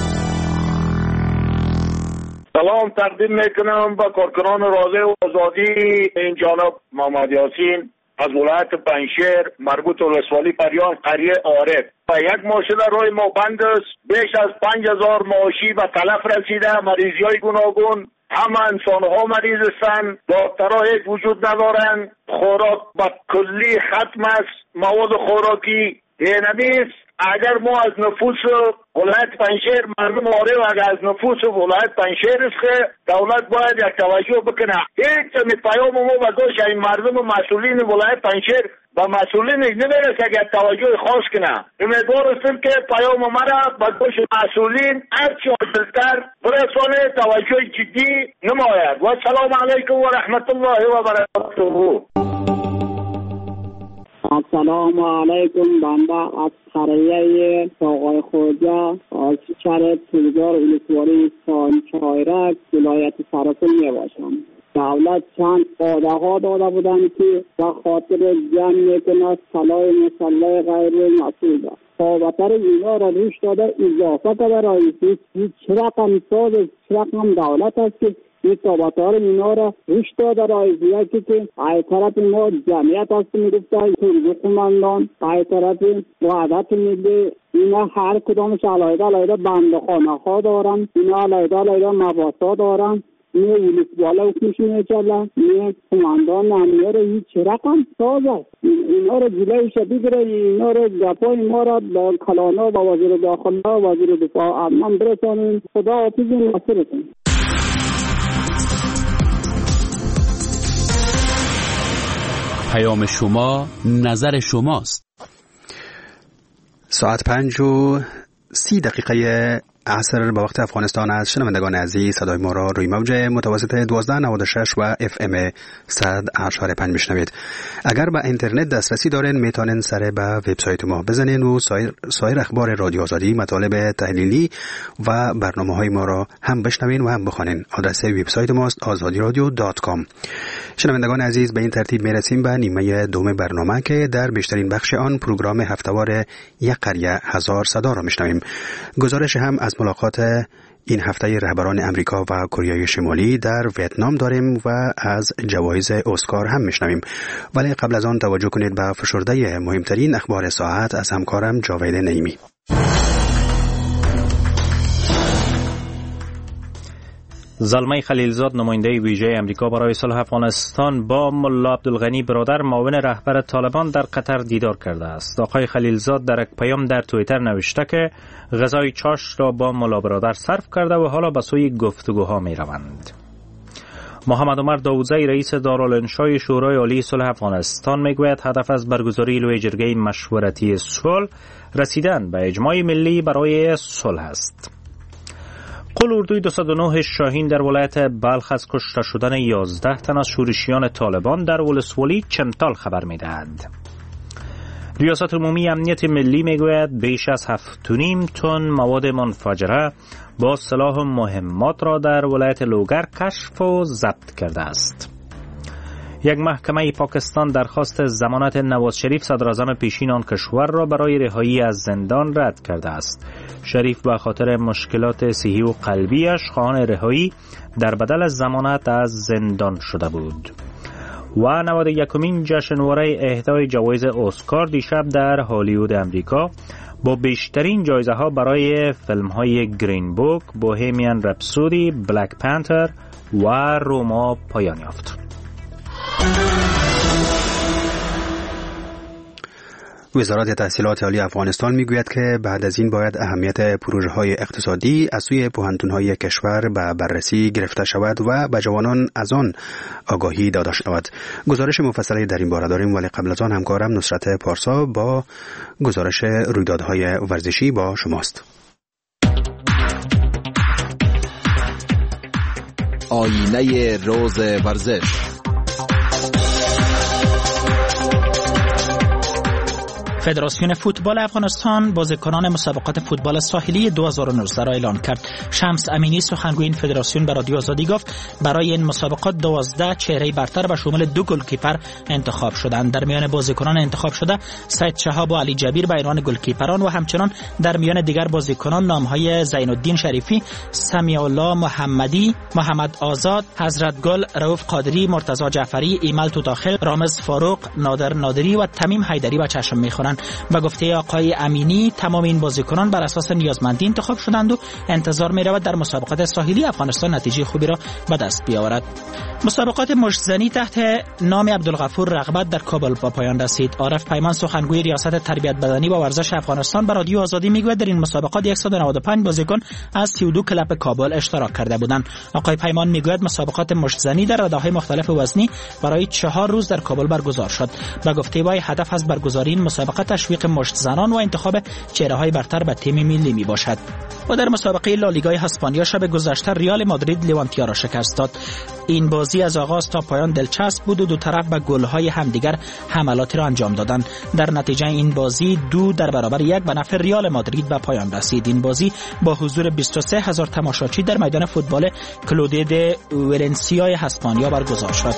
سلام تقدیم میکنم به کارکنان رادیو آزادی. این جانب محمد یاسین از ولایت پنجشیر، مربوط ولسوالی پریان، قریه عارف. و یک ماشین روی ما بند است. بیش از 5000 معاشی به تلف رسیده. مریضی‌های گوناگون، همه انسان‌ها مریض هستند. دکترها هیچ وجود ندارند. خوراک به کلی ختم است. مواد خوراکی نیست. اگر ما از نفوس ولایت پنجشیر مردم عارف، اگر از نفوس ولایت پنجشیر است که دولت باید یک توجه بکنه. هیچ پیام ما به گوش این مردم و مسئولین ولایت پنجشیر و مسئولین نمیرسه که توجه خاص کنه. امیدوار هستم که پیام ما را به گوش مسئولین هرچی عاجلتر برسانه، توجه جدی نماید. و السلام علیکم و رحمت الله و برکاته. السلام علیکم. بنده از قریه آقای خوجا از شهر تلگار ولسوالی چایرک ولایت سرپل می باشم. دولت چند وعده ها داده بودند که به خاطر جمع میکند سلاح مسلح غیر مسئول خوابتر اینا را روش داده اضافه کرده رئیسی چه رقم ساز چه رقم دولت است که این تابطار اینا را روش داده رئیسی که ای طرف ما جمعیت است میگفته ترگو قماندان ای طرف وعدت میده اینا هر کدامش علیده بنده خانه ها دارن اینا علیده مباسا دارن نه ولیس بالا حکمش میچله نه کماندان امنیه رو هیچ رقم ساز است اینا رو جلوش بگیره اینا رو گپای ما را با کلانا با وزیر داخله وزیر دفاع امن برسانیم. خدا حافظ نصرتون. پیام شما نظر شماست. ساعت 5:30 عصر به وقت افغانستان است. شنوندگان عزیز صدای ما را روی موج متوسط 1296 و FM 100.5 میشنوید. اگر به اینترنت دسترسی دارین میتونین سر به وبسایت ما بزنین و سایر اخبار رادیو آزادی، مطالب تحلیلی و برنامه‌های ما را هم بشنوین و هم بخوانین. آدرس وبسایت ماست azadiradio.com. شنوندگان عزیز به این ترتیب میرسیم به نیمه دوم برنامه که در بیشترین بخش آن پروگرام هفته‌وار یک قریه هزار صدا را میشنویم. گزارش هم از ملاقات این هفته رهبران امریکا و کره شمالی در ویتنام داریم و از جوایز اسکار هم میشنویم. ولی قبل از آن توجه کنید به فشرده مهمترین اخبار ساعت از همکارم جاوید نعیمی. زلمه خلیلزاد نماینده ویژه امریکا برای صلح افغانستان با ملا عبدالغنی برادر معاون رهبر طالبان در قطر دیدار کرده است. آقای خلیلزاد در یک پیام در توییتر نوشته که غذای چاش را با ملا برادر صرف کرده و حالا به سوی گفتگوها می روند. محمد عمر داوودزی رئیس دارالانشای شورای عالی صلح افغانستان میگوید هدف از برگزاری لوی جرگه مشورتی صلح رسیدن به اجماع ملی برای صلح است. قول اردوی 209 شاهین در ولایت بلخ از کشته شدن 11 تن از شورشیان طالبان در ولسوالی چمتال خبر می‌دهد. ریاست عمومی امنیت ملی میگوید بیش از 7.5 تن مواد منفجره با سلاح مهمات را در ولایت لوگر کشف و ضبط کرده است. یک محکمه پاکستان درخواست ضمانت نواز شریف صدراعظم پیشین آن کشور را برای رهایی از زندان رد کرده است. شریف به خاطر مشکلات صحی و قلبیش خواهان رهایی در بدل ضمانت از زندان شده بود. و 91مین جشنواره اهدای جوایز اسکار دیشب در هالیوود امریکا با بیشترین جایزه ها برای فیلم های گرین بوک، بوهمیان رپسودی، بلک پانتر و روما پایان یافت. وزارت تحصیلات عالی افغانستان میگوید که بعد از این باید اهمیت پروژه های اقتصادی از سوی پوهنتون های کشور به بررسی گرفته شود و به جوانان از آن آگاهی داده شود. گزارش مفصلی در این باره داریم، ولی قبل از آن همکارم نصرت پارسا با گزارش رویدادهای ورزشی با شماست. آینه روز ورزش. فدراسیون فوتبال افغانستان بازیکنان مسابقات فوتبال ساحلی 2019 را اعلام کرد. شمس امینی سخنگوی این فدراسیون به رادیو آزادی گفت برای این مسابقات 12 چهره برتر به شمول 2 گلکیپر انتخاب شدند. در میان بازیکنان انتخاب شده سید شهاب و علی جبیر به عنوان گلکیپران و همچنان در میان دیگر بازیکنان نامهای زین الدین شریفی، سمیع الله محمدی، محمد آزاد، حضرت گل، رؤوف قادری، مرتضی جعفری، ایمل توتاخل، رامز فاروق، نادر نادری و تمیم حیدری به چشم می‌خورند. به گفته آقای امینی تمام این بازیکنان بر اساس نیازمندی انتخاب شدند و انتظار می‌رود در مسابقات ساحلی افغانستان نتیجه خوبی را به دست بیاورد. مسابقات مشت‌زنی تحت نام عبدالغفور رغبت در کابل به پایان رسید. عارف پیمان سخنگوی ریاست تربیت بدنی و ورزش افغانستان به رادیو آزادی میگوید در این مسابقات 195 بازیکن از 32 کلب کابل اشتراک کرده بودند. آقای پیمان میگوید مسابقات مشت‌زنی در رده‌های مختلف وزنی برای 4 روز در کابل برگزار شد. به گفته وی هدف از برگزاری این مسابقات مسابقه تشویق مشت زنان و انتخاب چهره‌های برتر به تیم ملی میباشد. و در مسابقه لالیگای اسپانیا شب گذشته ریال مادرید لیوانتیا را شکست داد. این بازی از آغاز تا پایان دلچسب بود و دو طرف به گل‌های همدیگر حملاتی را انجام دادند. در نتیجه این بازی 2-1 به نفع ریال مادرید به پایان رسید. این بازی با حضور 23,000 تماشاچی در میدان فوتبال کلودی د ورنسیای اسپانیا برگزار شد.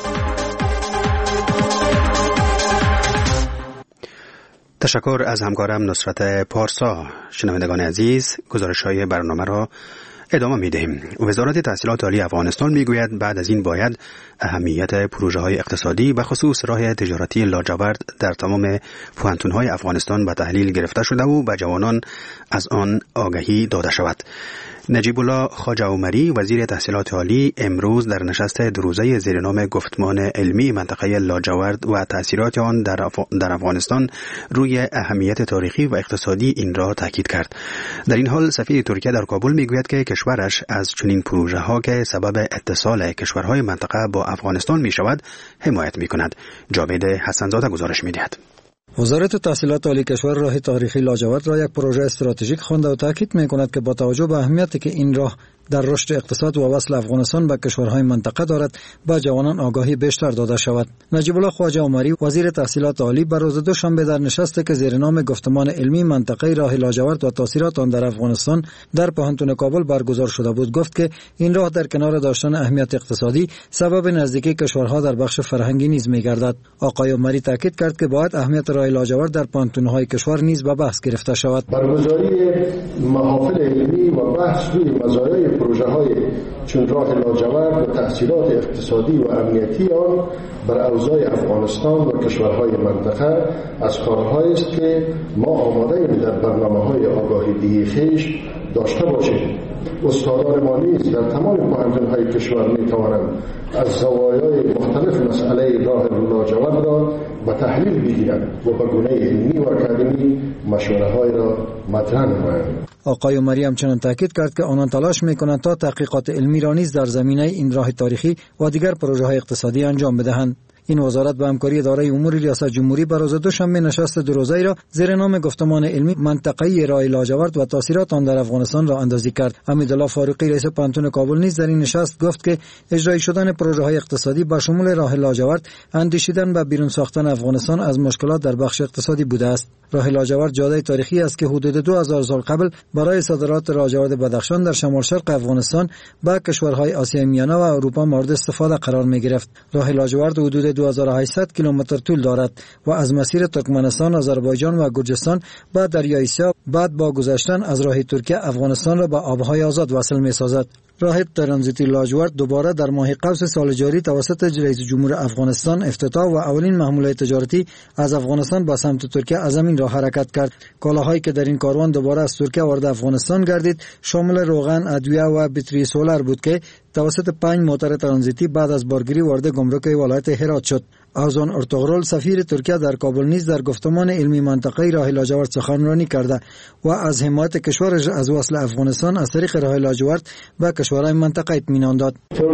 تشکر از همکارم نصرت پارسا. شنوندگان عزیز، گزارش‌های برنامه را ادامه می‌دهیم. وزارت تحصیلات عالی افغانستان میگوید بعد از این باید اهمیت پروژه‌های اقتصادی به خصوص راه تجارتی لاجورد در تمام پوهنتون‌های افغانستان به تحلیل گرفته شده و به جوانان از آن آگاهی داده شود. نجیب الله خواجه عمری وزیر تحصیلات عالی امروز در نشست دو روزه زیرنام گفتمان علمی منطقه لاجورد و تأثیرات آن در افغانستان روی اهمیت تاریخی و اقتصادی این را تاکید کرد. در این حال سفیر ترکیه در کابل میگوید که کشورش از چنین پروژه ها که سبب اتصال کشورهای منطقه با افغانستان می شود حمایت می کند. جاوید حسنزاده گزارش می دهد. وزارت تحصیلات عالی کشور راه تاریخی لاجورد را یک پروژه استراتژیک خوانده و تاکید می‌کند که با توجه به اهمیتی که این راه در رشد اقتصاد و وصل افغانستان به کشورهای منطقه دارد، به جوانان آگاهی بیشتر داده شود. نجیب الله خواجه عمری وزیر تحصیلات عالی بر روز دوشنبه در نشستی که زیر نام گفتمان علمی منطقه راه لاجورد و تاثیرات آن در افغانستان در پوهنتون کابل برگزار شده بود گفت که این راه در کنار داشتن اهمیت اقتصادی سبب نزدیکی کشورها در بخش فرهنگی نیز می‌گردد. آقای عمری تاکید کرد که باید اهمیت راه لاجورد در پوهنتون‌های کشور نیز به بحث گرفته شود. برگزاری محافل علمی و بحث روی مزایای پروژه‌های چون راه لاجورد و تأثیرات اقتصادی و امنیتی آن بر اوضاع افغانستان و کشورهای منطقه از کارهایی است که ما آماده ایم در برنامه‌های آگاهی‌دهی خویش داشته باشیم. استادان ما نیز در تمام پوهنتون‌های کشور می‌توانند از زوایای مختلف مسئله راه لاجورد را به تحلیل بگیرند و به گونه علمی و اکادمی مشوره‌های را مطرح نمایند. آقای عمری همچنین تاکید کرد که آنان تلاش می‌کنند تا تحقیقات علمی را نیز در زمینه این راه تاریخی و دیگر پروژه‌های اقتصادی انجام بدهند. این وزارت به همکاری اداره امور ریاست جمهوری بر روز دوشنبه نشست دو روزه را زیر نام گفتمان علمی منطقه‌ای راه لاجورد و تاثیرات آن در افغانستان را اندازی کرد. حمیدالله فاروقی رئیس پوهنتون کابل نیز در این نشست گفت که اجرایی شدن پروژه‌های اقتصادی با شمول راه لاجورد اندیشیدن به بیرون ساختن افغانستان از مشکلات در بخش اقتصادی بوده است. راه لاجورد جاده تاریخی است که حدود 2000 سال قبل برای صادرات لاجورد بدخشان در شمال شرق افغانستان به کشورهای آسیای میانه و اروپا مورد استفاده قرار می‌گرفت. راه لاجورد حدود 2800 کیلومتر طول دارد و از مسیر ترکمنستان، آذربایجان و گرجستان به دریای سیاه بعد با گذشتن از راه ترکیه افغانستان را به آبهای آزاد وصل می‌سازد. راه ترانزیتی لاجورد دوباره در ماه قوس سال جاری توسط رئیس جمهور افغانستان افتتاح و اولین محموله تجارتی از افغانستان به سمت ترکیه از این راه حرکت کرد. کالاهایی که در این کاروان دوباره از ترکیه وارد افغانستان گردید شامل روغن، ادویه و بطری سولر بود که توسط 5 موتر ترانزیتی بعد از بارگیری وارد گمرک ولایت هرات شد. آزان ارتغرل سفیر ترکیه در کابل نیز در گفتمان علمی منطقه راه لاجورد سخنرانی کرده و از حمایت کشورش از وصل افغانستان از طریق راه لاجورد به کشورهای منطقه اطمینان داد.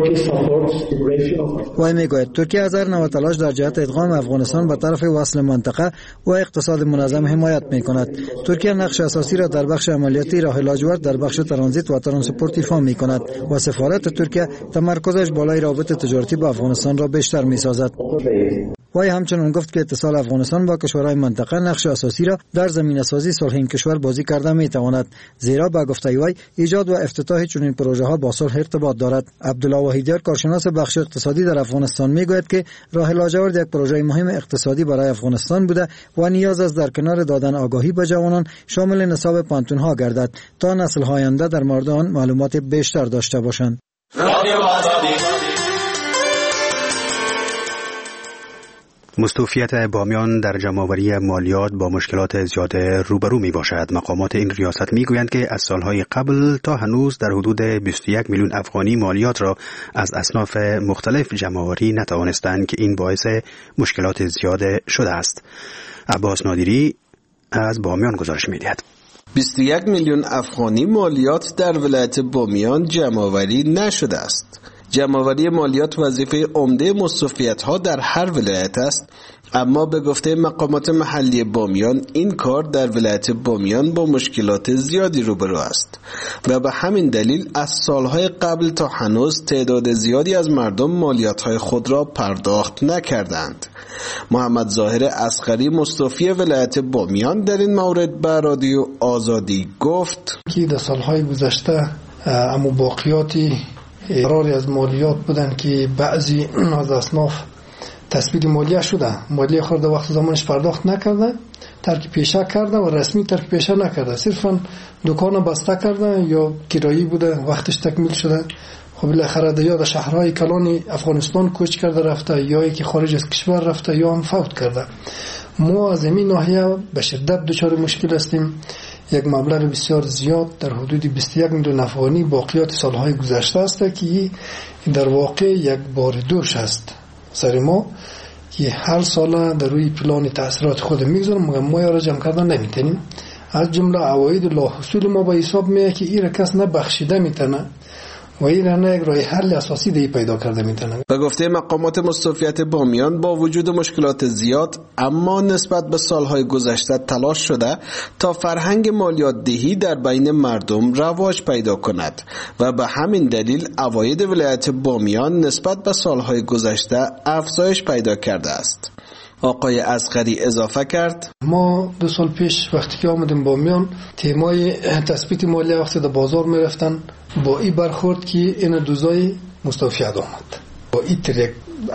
و میگوید ترکیه از هر نوع تلاش در جهت ادغام افغانستان به طرف وصل منطقه و اقتصاد منظم حمایت میکند. ترکیه نقش اساسی را در بخش عملیاتی راه لاجورد در بخش ترانزیت و ترانسپورت ایفا میکند و سفارت ترکیه تمرکزش بالای روابط تجارتی با افغانستان را بیشتر میسازد. وی همچنین گفت که اتصال افغانستان با کشورهای منطقه نقش اساسی را در زمینه‌سازی صلح این کشور بازی کرده میتواند، زیرا با گفته وی ایجاد و افتتاح چنین پروژه‌ها با صلح ارتباط دارد. عبدالله وحیدیار کارشناس بخش اقتصادی در افغانستان میگوید که راه لاجورد یک پروژه مهم اقتصادی برای افغانستان بوده و نیاز است در کنار دادن آگاهی به جوانان شامل نصاب پانتون‌ها گردد تا نسل‌های آینده در مورد آن معلومات بیشتر داشته باشند. مستوفیت بامیان در جمع‌آوری مالیات با مشکلات زیاد روبرو می باشد. مقامات این ریاست می گویند که از سالهای قبل تا هنوز در حدود 21 میلیون افغانی مالیات را از اصناف مختلف جمع‌آوری نتوانستند که این باعث مشکلات زیاد شده است. عباس نادری از بامیان گزارش می دهد. 21 میلیون افغانی مالیات در ولایت بامیان جمع‌آوری نشده است. جمع‌آوری مالیات وظیفه عمده مستوفیت‌ها در هر ولایت است، اما به گفته مقامات محلی بامیان این کار در ولایت بامیان با مشکلات زیادی روبرو است و به همین دلیل از سالهای قبل تا هنوز تعداد زیادی از مردم مالیات‌های خود را پرداخت نکردند. محمد ظاهر اصغری مستوفی ولایت بامیان در این مورد به رادیو آزادی گفت که در سالهای گذشته اما باقیاتی قراری از مالیات بودن که بعضی از اصناف تثبیت مالیه شده، مالیه خود در وقت زمانش پرداخت نکرده، ترک پیشه کرده و رسمی ترک پیشه نکرده، صرفا دکان بسته کرده یا کرایی بوده وقتش تکمیل شده. خب بالاخره یا در شهرهای کلان افغانستان کوچ کرده رفته یا که خارج از کشور رفته یا هم فوت کرده. ما از این ناحیه به شدت دچار مشکل هستیم. یک مبلغ بسیار زیاد در حدود 21 میلیون افغانی باقیات سالهای گذشته است که در واقع یک بار دوش است سر ما که هر سال در روی پلان تأثیرات خود میگذارم مگر ما را جمع کردن نمیتونیم. از جمله عواید لاحصول ما به حساب میه که این را کس نبخشیده میتونه و این را یک راه حل اساسی دی پیدا کرده میتونه. به گفته مقامات مستوفیت بامیان با وجود مشکلات زیاد اما نسبت به سالهای گذشته تلاش شده تا فرهنگ مالیات دهی در بین مردم رواج پیدا کند و به همین دلیل عواید ولایت بامیان نسبت به سالهای گذشته افزایش پیدا کرده است. آقای اصغری اضافه کرد ما 2 سال پیش وقتی که آمدیم بامیان تیمای تثبیت مالیه وقتی در بازار میرفتن با این برخورد که این دوزای مستوفیت آمد با این طریق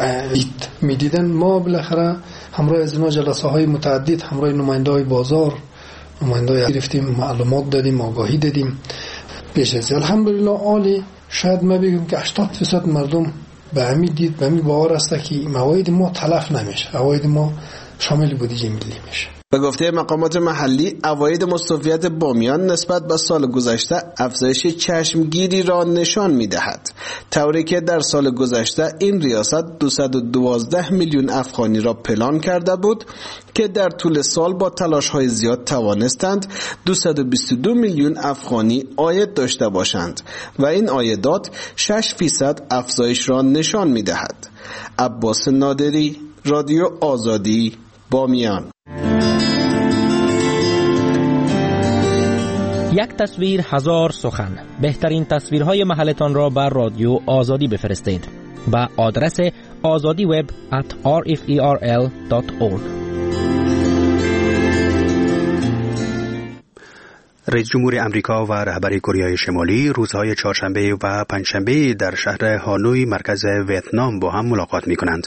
میدیدن. ما بالاخره همراه از اینا جلسه های متعدد همراه نماینده های بازار نماینده گرفتیم، معلومات دادیم، آگاهی دادیم. پیش از الحمدلله عالی شاید ما بگیم که 80% مردم به همین دید به همین باور است که موارد ما تلف نمیشه، عواید ما شامل بودجه ملی میشه. به گفته مقامات محلی عواید مستوفیت بامیان نسبت به سال گذشته افزایش چشمگیری را نشان میدهد، طوری که در سال گذشته این ریاست 212 میلیون افغانی را پلان کرده بود که در طول سال با تلاش‌های زیاد توانستند 222 میلیون افغانی عاید داشته باشند و این عایدات 6% افزایش را نشان میدهد. عباس نادری، رادیو آزادی، بامیان. یک تصویر هزار سخن. بهترین تصویرهای محلتان را بر رادیو آزادی بفرستید با آدرس azadiweb@rferl.org. رئیس جمهور امریکا و رهبر کره شمالی روزهای چهارشنبه و پنجشنبه در شهر هانوی مرکز ویتنام با هم ملاقات می کنند.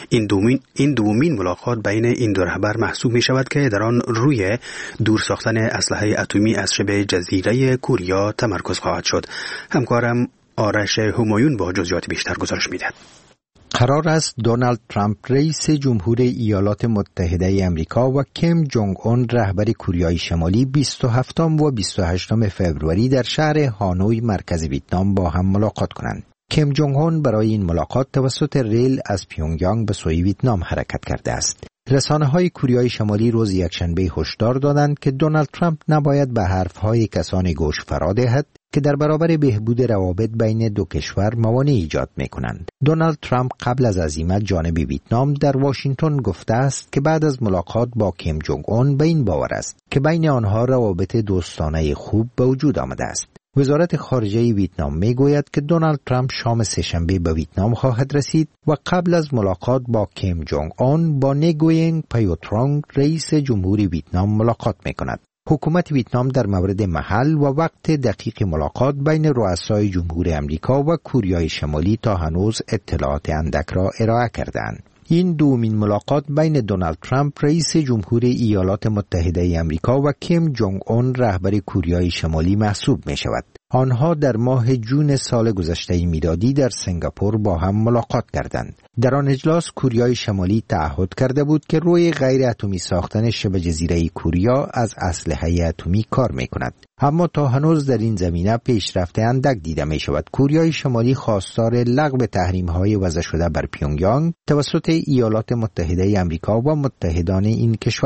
این دومین ملاقات بین این دو رهبر محسوب می شود که در آن روی دور ساختن اسلحه اتمی از شبه جزیره کوریا تمرکز خواهد شد. همکارم آرش همایون با جزئیات بیشتر گزارش می دهد. قرار است دونالد ترامپ رئیس جمهور ایالات متحده امریکا و کیم جونگ اون رهبر کره شمالی 27 و 28 فوریه در شهر هانوی مرکز ویتنام با هم ملاقات کنند. کیم جونگ اون برای این ملاقات توسط ریل از پیونگیانگ به سوی ویتنام حرکت کرده است. رسانه‌های کره شمالی روز یکشنبه هشدار دادند که دونالد ترامپ نباید به حرف‌های کسانی گوش فرا دهد که در برابر بهبود روابط بین دو کشور موانع ایجاد می‌کنند. دونالد ترامپ قبل از عزیمت جانب ویتنام در واشنگتن گفته است که بعد از ملاقات با کیم جونگ اون به این باور است که بین آنها روابط دوستانه خوب به وجود آمده است. وزارت خارجه ویتنام میگوید که دونالد ترامپ شام سه‌شنبه به ویتنام خواهد رسید و قبل از ملاقات با کیم جونگ اون با نیگوین پیوترانگ رئیس جمهور ویتنام ملاقات میکند. حکومت ویتنام در مورد محل و وقت دقیق ملاقات بین رؤسای جمهور امریکا و کره شمالی تا هنوز اطلاعات اندک را ارائه کردند. این دومین ملاقات بین دونالد ترامپ رئیس جمهور ایالات متحده امریکا و کیم جونگ اون رهبر کره شمالی محسوب می شود. آنها در ماه جون سال گذشته میلادی در سنگاپور با هم ملاقات کردند. در آن اجلاس کره شمالی تعهد کرده بود که روی غیر اتمی ساختن شبه جزیره کوریا از اسلحه اتمی کار می کند. اما تا هنوز در این زمینه پیشرفت اندک دیده می شود. کره شمالی خواستار لغو تحریم‌های وضع شده بر پیونگیانگ توسط ایالات متحده آمریکا و متحدان این کشور است.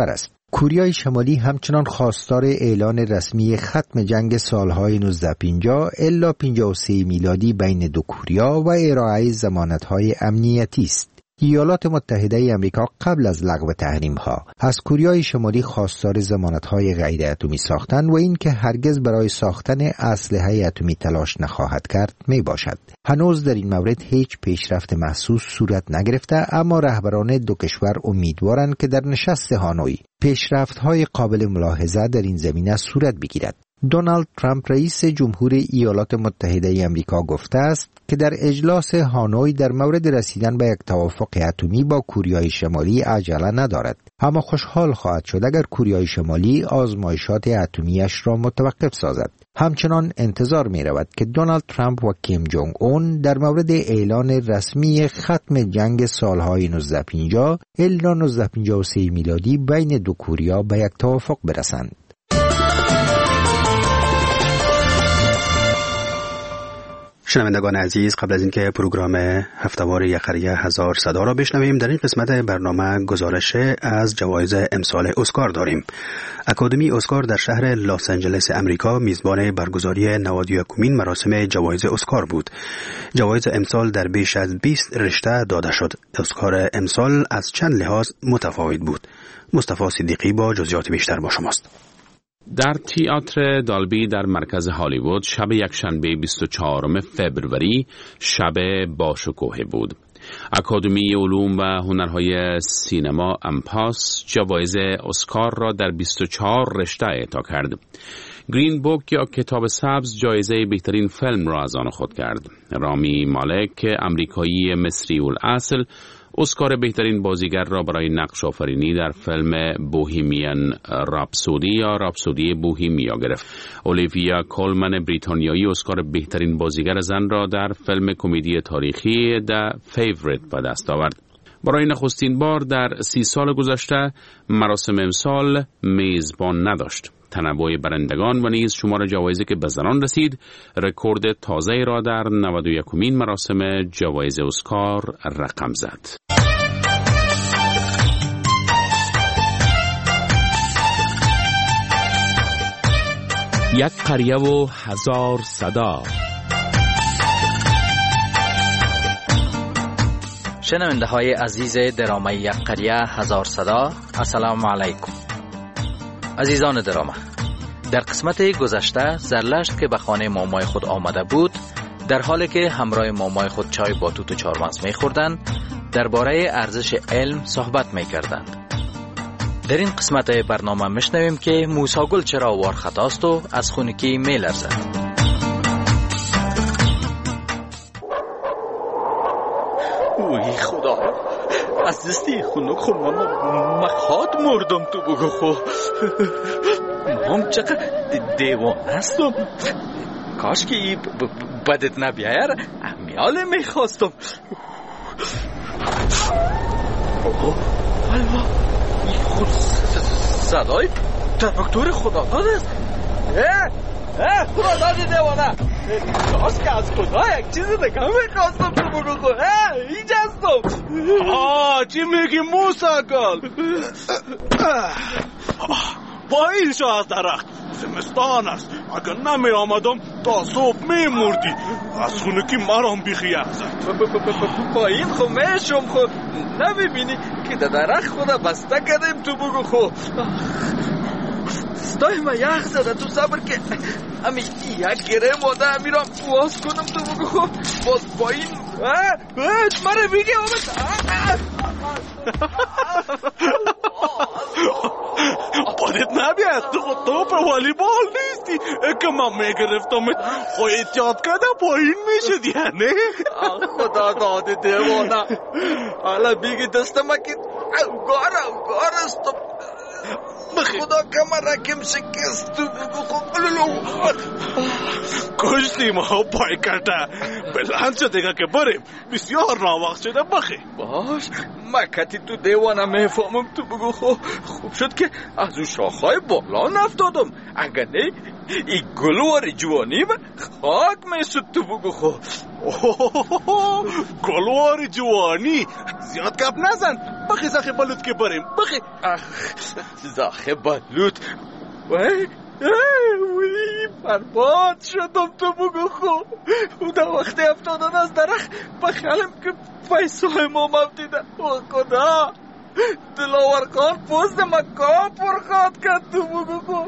کوریای شمالی همچنان خواستار اعلان رسمی ختم جنگ سالهای 1950 الی 53 میلادی بین دو کوریا و ارائه ضمانت‌های امنیتی است. ایالات متحده آمریکا قبل از لغو تحریم‌ها از کوریای شمالی خواستار ضمانت‌های غیر اتمی ساختن و این که هرگز برای ساختن اسلحه اتمی تلاش نخواهد کرد میباشد. هنوز در این مورد هیچ پیشرفت محسوس صورت نگرفته، اما رهبران دو کشور امیدوارند که در نشست هانوی پیشرفت‌های قابل ملاحظه در این زمینه صورت بگیرد. دونالد ترامپ رئیس جمهور ایالات متحده آمریکا گفته است که در اجلاس هانوی در مورد رسیدن به یک توافق اتمی با کوریای شمالی عجله ندارد، اما خوشحال خواهد شد اگر کوریای شمالی آزمایشات اتمیش را متوقف سازد. همچنان انتظار می رود که دونالد ترامپ و کیم جونگ اون در مورد اعلان رسمی ختم جنگ سالهای 1950 الی 1953 میلادی بین دو کوریا به یک توافق برسند. شنوندگان عزیز، قبل از اینکه پروگرام هفتهوار یخریه 1000 صدا را بشنویم، در این قسمت برنامه گزارش از جوایز امسال اسکار داریم. اکادمی اسکار در شهر لس آنجلس امریکا میزبان برگزاری 91مین مراسم جوایز اسکار بود. جوایز امسال در بیش از 20 رشته داده شد. اسکار امسال از چند لحاظ متفاوت بود. مصطفی صدیقی با جزئیات بیشتر با شماست. در تئاتر دالبی در مرکز هالیوود شب یکشنبه 24 فوریه شب باشکوه بود. اکادمی علوم و هنرهای سینما امپاس جوایز اسکار را در 24 رشته اعطا کرد. گرین بوک یا کتاب سبز جایزه بهترین فیلم را از آن خود کرد. رامی مالک امریکایی مصری الاصل اسکار بهترین بازیگر را برای نقش آفرینی در فیلم بوهیمیان راپسودی یا راپسودی بوهیمیا گرفت. اولیویا کولمن بریتانیایی اسکار بهترین بازیگر زن را در فیلم کمدی تاریخی The Favorite به دست آورد. برای نخستین بار در 30 سال گذشته مراسم امسال میزبان نداشت. تنوع برندگان و نیز شمار جوایزی که به زنان رسید رکورد تازه‌ای را در 91مین مراسم جوایز اسکار رقم زد. یک قریه و 1000 صدا. شنونده های عزیز درامه یک قریه 1000 صدا، السلام علیکم. عزیزان درامه، در قسمت گذشته زرلشت که به خانه مامای خود آمده بود، در حالی که همراه مامای خود چای با توت و چارمغز می‌خوردند، درباره ارزش علم صحبت می‌کردند. در این قسمت برنامه میشنویم که موسی گل چرا وار خطاست و از خونکی میلرزد. اوی خدا، از دستی خونک خود مخواد مردم تو بگو خو. مام چقدر دیوان هستم. کاش که ای بدت نبیایر امیاله میخواستم. والله ای خود صدای تفکتور خدا داد است. خدا دادی دیوانه. کاش که از خدا یک چیز دیگه میخواستم تو بگو خو. اینجا هستم. چی میگی موسی گل؟ پایین شو از درخت، زمستان است. اگر نمی آمدم تا صبح می مردی. از خونکی مرام بیخیه زد. پایین خو میشم خو. نمی بینی که در درخت خدا بسته کردیم تو بگو خو. ستای ما یخ زده، تو صبر که امی یک گره ماده امی را باز کنم تو بگو خو. باز پایین مره بیگه آمد. بادت نبید، تو خود توپ والیبال نیستی که من میگرفتم خو احتیاط کرده پایین میشد یعنی. خدا داده دیوانه. حالا بیگی دستم که گارستم. خدا کمرکم شکست تو بگو خب. کشتی ما پای کرده. بلند شده که بریم، بسیار ناوقت شده. بخی باش، مکتی تو دیوانه میفهمم تو بگو خب. خوب شد که از اون شاخهای بالا نفتادم، اگر نه ای گلوار جوانی من خاک میشد تو بگو خب. گلوار جوانی زیاد گپ نزن، بخی زخ بلوت که بریم بخی. زخ بلوت وی برباد شدم تو بگو خو. او در وقتی افتادن از درخت بخیالم که پیسای ما مفتیده. او خدا دلاور خان پوست مکا پرخواد کرد تو بگو خو.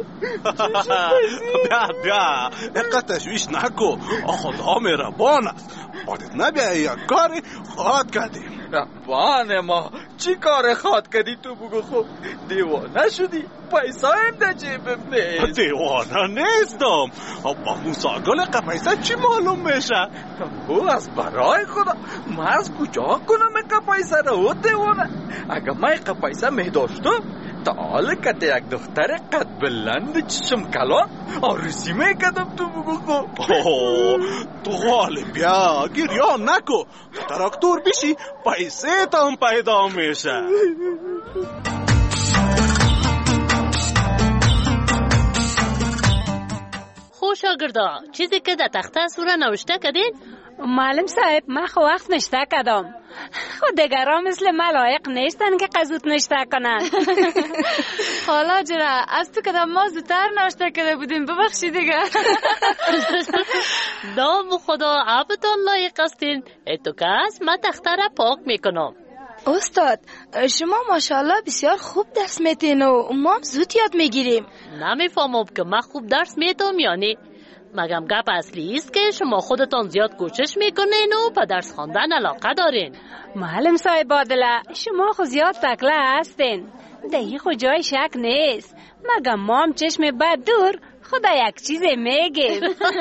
بیا اقا تشویش نکو. خدا مهربان است. خودت نبیا یک کاری خواد کردیم. ربان ما چی کار خواد کردی تو بگو خو؟ دیوانه شدی؟ پیسایم در جیبم نیست. دیوانه نیستم. با موساگل پیسه چی معلوم میشه؟ او از برای خدا من از کجا کنم پیسه رو؟ او دیوانه اگه من پیسه می داشتم تا حال که یک دختر قد بلند چشم کلان آرزی میکردم تو بگو خو. تو حالی بیا گریان نکو. تراکتور بشی پیسه تا هم پیدا میشه. خوش شاگردا چیزی که در تخته سوره نوشته کردین؟ معلم صاحب من خو وقت نشته کردم. خود دیگران مثل ملائق نیستن که قزوت نشته کنن. حالا جرا از تو که ما زودتر نوشته کرده بودیم ببخشید دیگه. نام خدا عبدان لایق استین. اتو کس من تخته را پاک میکنم. استاد شما ماشاءالله بسیار خوب درس میتین و ما هم زود یاد میگیریم. نمیفهمم که من خوب درس میتونم یعنی مگم گپ اصلی است که شما خودتان زیاد کوشش میکنین و به درس خواندن علاقه دارین. معلم صاحب عادله شما خو زیاد تکله هستین. دیگه خو جای شک نیست. مگم ما هم چشم بد دور خدا یک چیز میگیم.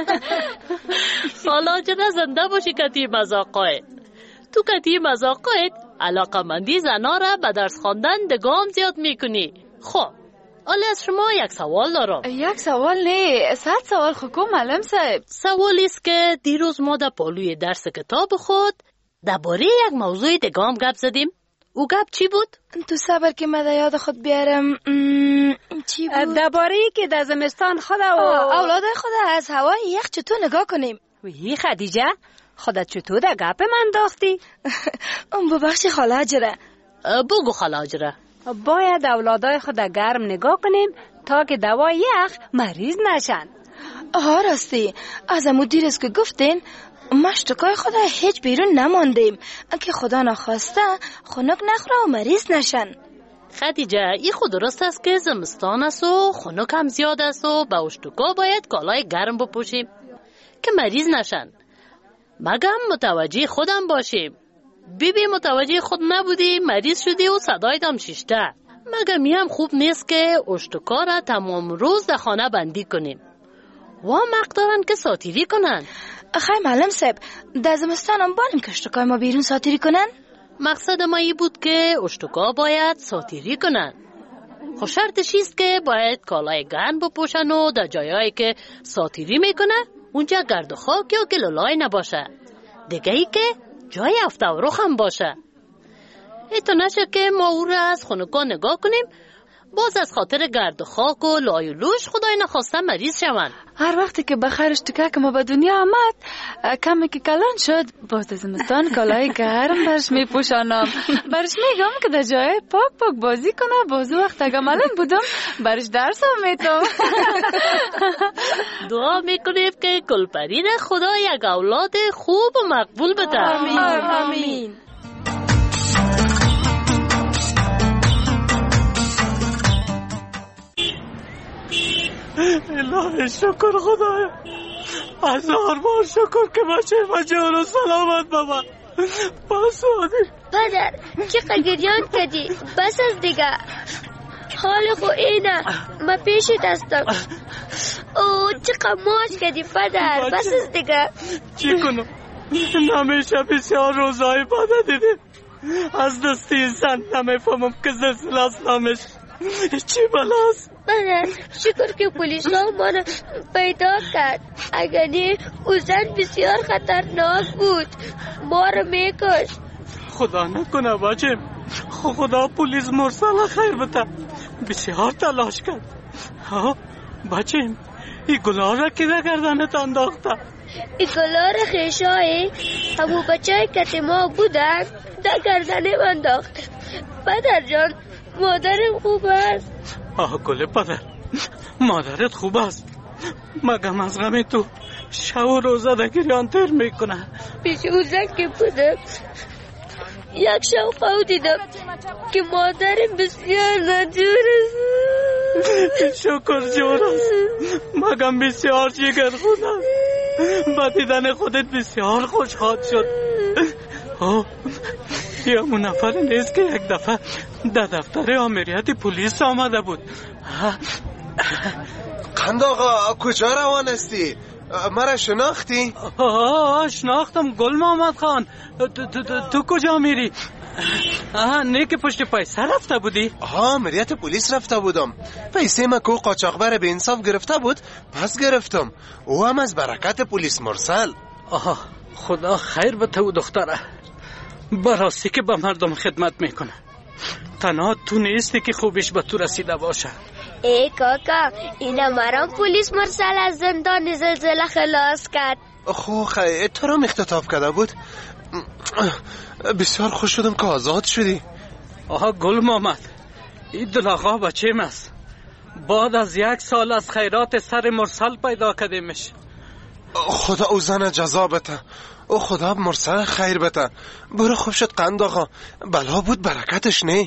حالا جنه زنده باشی کتی مذاقایت. تو کتی مذاقایت علاقه مندی زنا را به درس خواندن دگام زیاد میکنی. خب حالا از شما یک سوال دارم. یک سوال نه 100 سوال خو معلم صاحب. سوالی است که دیروز ما در پالوی درس کتاب خود درباره یک موضوع دگام گپ زدیم. او گپ چی بود؟ تو صبر که من یاد خود بیارم. چی بود؟ درباره که در زمستان خود و اولاد خود از هوای یخ چطور نگاه کنیم؟ وی خدیجه خودت چطور در گپ من داختی؟ ببخشی خاله اجره. بگو خاله اجره. باید اولادای خود گرم نگاه کنیم تا که دوای یخ مریض نشن. راستی از امو دیر است که گفتین مشتکای خدا هیچ بیرون نماندیم که خدا نخواسته خنک نخوره و مریض نشن. خدیجه این خود درست است که زمستان است و خنک هم زیاد است و با اشتکا باید کالای گرم بپوشیم که مریض نشن. مگم متوجه خودم باشیم. بیبی متوجه خود نبودی مریض شدی و صدایت هم شیشته. مگم هم خوب نیست که اشتکا را تمام روز در خانه بندی کنیم. و مقدارن که ساتیری کنن. خیلی معلم صاحب در زمستان هم باریم که اشتکای ما بیرون ساتیری کنن؟ مقصد ما ای بود که اشتکا باید ساتیری کنن. خب شرطش است که باید کالای گرم بپوشن و در جایایی که ساتیری میکنه اونجا گرد و خاک یا گلولای نباشه. دیگه ای که جای افته و رخ هم باشه. ایتو نشه که ما او را از خونکا نگاه کنیم باز از خاطر گرد و خاک و لای و لوش خدای نخواسته مریض شون. هر وقتی که بخیر اشتکا که ما به دنیا آمد کمی که کلان شد باز زمستان کالای گرم برش میپوشانم. برش میگم که در جای پاک پاک بازی کنه. باز وقت اگه معلم بودم برش درس هم میتم. دعا میکنیم که گلپرین خدا یک اولاد خوب و مقبول بده. آمین آمین. الهی شکر خدایا. 1000 بار شکر که بچه ما جان و سلامت بابا. بس پدر چقدر گریان کردی. بس از دیگه حال خو اینه ما پیشت هستم. او چقدر ماش کردی پدر. بس از دیگه چی کنم نمیشه بسیار روزهای بعد دیدیم از دستی انسان نمیفهمم که زلزله است نامش چی بلاست. پدر شکر که پلیس ها ما رو پیدا کرد. اگر نه او زن بسیار خطرناک بود ما رو میکش. خدا نکنه بچه. خدا پلیس مرسل خیر بده. بسیار تلاش کرد. بچه این گلا را که در گردنت انداخته؟ این گلا را خیشایی همو بچه که ما بودن در گردنه انداخته. پدر جان مادرم خوب است. گل پدر، مادرت خوب است، مگم از غم تو شب و روزه در گریان تر میکنه. پیش اوزه که بودم یک شب خواه دیدم که مادرم بسیار نجور است. شکر جور است، مگم بسیار جگر خود است. با دیدن خودت بسیار خوشحال شد. یا اون نفر نیست که یک دفعه در دفتر آمریت پلیس آمده بود. قند آقا کجا روان هستی؟ مرا شناختی؟ شناختم گل محمد خان. تو کجا میری؟ نه که پشت پیسه رفته بودی؟ آمریت پلیس رفته بودم. پیسه ما که قاچاقبر به انصاف گرفته بود پس گرفتم. او هم از برکت پلیس مرسل. خدا خیر به تو دختره، براستی که به مردم خدمت میکنه. تنها تو نیستی که خوبش به تو رسیده باشه. ای کاکا، اینا مرام پلیس مرسل از زندان زلزله خلاص کرد. خیر تو را اختطاف کرده بود. بسیار خوش شدم که آزاد شدی. گل محمد، این دلاغا بچه است. بعد از 1 سال از خیرات سر مرسل پیدا کردیمش. خدا او زن جزا بده، او خدا مرسل خیر بده. برو خوب شد قند آقا، بلا بود برکتش نه.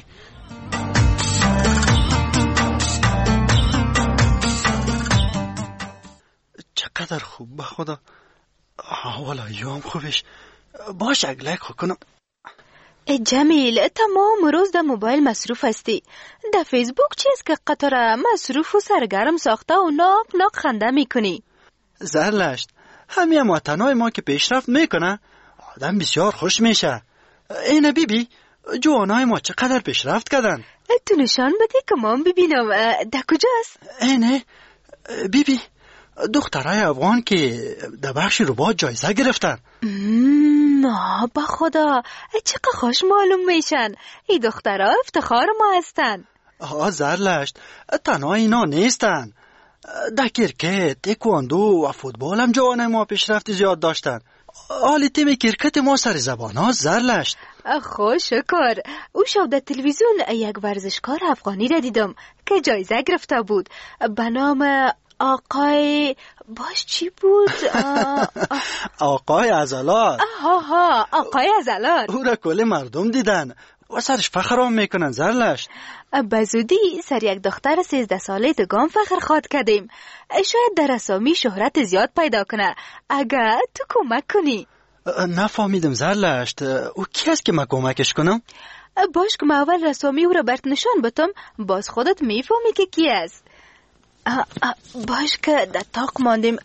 چقدر خوب به خدا. والا یوم خوبش باش اگلک خو کنم. جمیل تمام روز در موبایل مصروف هستی. در فیسبوک چیز که قطره مصروف و سرگرم ساخته و ناق خنده میکنی. زرلشت، همه وطنهای ما که پیشرفت میکنه آدم بسیار خوش میشه. اینه بیبی جوانای ما چقدر پیشرفت کردن. تو نشان بده که من ببینم در کجاست. اینه بیبی دخترای افغان که در بخش ربات جایزه گرفتن. با خدا چقدر خوش معلوم میشن. این دخترها افتخار ما هستن. زرلشت، تنها اینا نیستن. در کرکت، تکواندو و فوتبال هم جوانای ما پیشرفت زیاد داشتن. حالی تیم کرکت ما سر زبان ها زرلشت. شکر. او شب در تلویزیون یک ورزشکار افغانی را دیدم که جایزه گرفته بود به نام آقای باش چی بود؟ آقای عضلات. آقای عضلات. او را کل مردم دیدن و سرش فخر میکنن زرلشت. بزودی سر یک دختر 13 ساله دگان فخر خواد کردیم. شاید در رسامی شهرت زیاد پیدا کنه اگر تو کمک کنی. نفهمیدم زرلشت، او کی است که من کمکش کنم؟ باش که من اول رسامی او را برت نشان بتم باز خودت میفهمی که کی است. باش که در تاق ماندیم.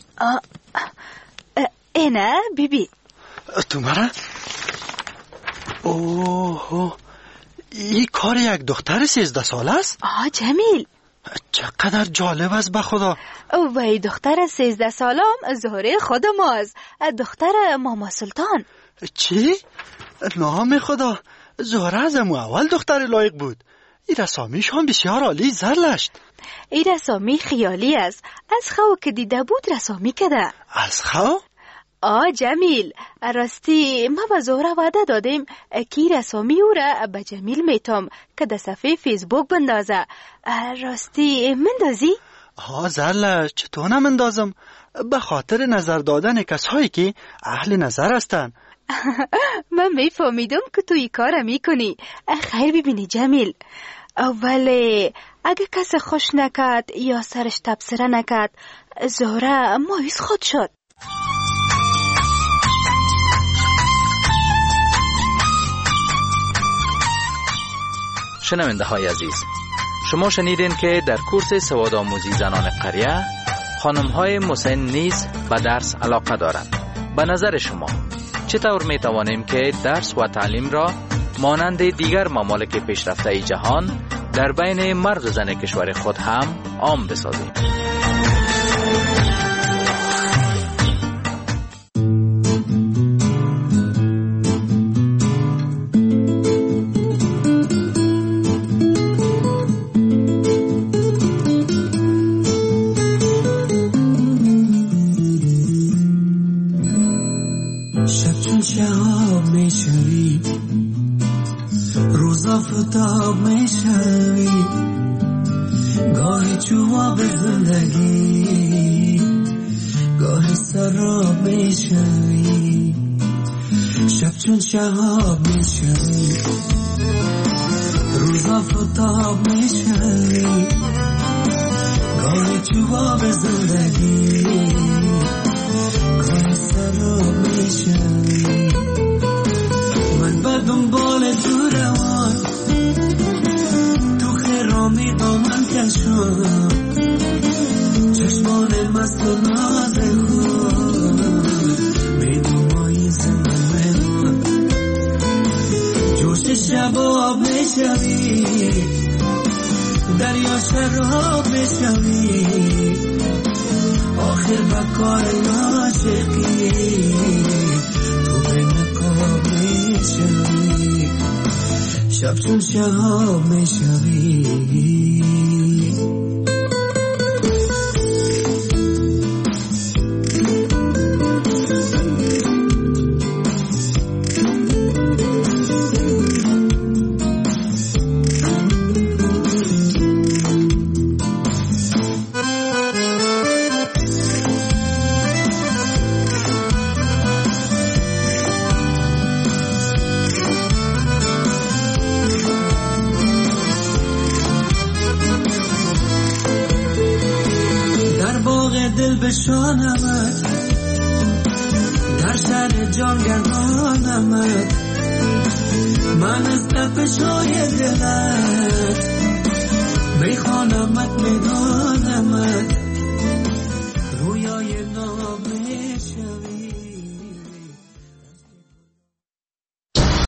اینه بیبی تو مرا؟ این کار یک دختر 13 ساله است؟ جمیل چقدر جالب است به خدا. و این دختر 13 سالم زهره خود ماست، دختر ماما سلطان. چی؟ نام خدا، زهره از اول دختر لایق بود. این رسامیش هم بسیار عالی زرلشت. این رسامی خیالی است، از خو که دیده بود رسامی کده. از خو؟ جمیل، راستی ما با زهره وعده دادیم که رسامی او را به جمیل میتم که در صفحه فیسبوک بندازه. راستی مندازی؟ زرلشت، چطور نمندازم؟ به خاطر نظر دادن کسایی که اهل نظر هستن. من میفهمیدم که تو این کار میکنی. خیر ببینی جمیل، ولی اگه کس خوش نکد یا سرش تبصره نکد زهره مایوس خود شد. شنونده های عزیز، شما شنیدین که در کورس سواد آموزی زنان قریه خانم های مسن نیز به درس علاقه دارند. به نظر شما چطور می توانیم که درس و تعلیم را مانند دیگر ممالک پیشرفته جهان در بین مرد و زن کشور خود هم عام بسازیم؟ آفتاب میشوی، گاهی جواب زندگی، گاهی سراب میشوی، شب چون شهاب میشوی، روز آفتاب میشوی، گاهی جواب زندگی، گاهی سراب میشوی. من به دنبال تو روان، تو خرامی دامن کشم، چشمان مست و ناز خود میدونمایی زمان من، جوش شباب میشوی، دریا شراب میشوی، آخر بکار عاشقی تو به نقاب میشوی، شب چون شهاب میشوی. دل بشانمت، در شهر جان گردانمت، من از تپش‌های دلت میخوانمت، میدانمت، رویای نام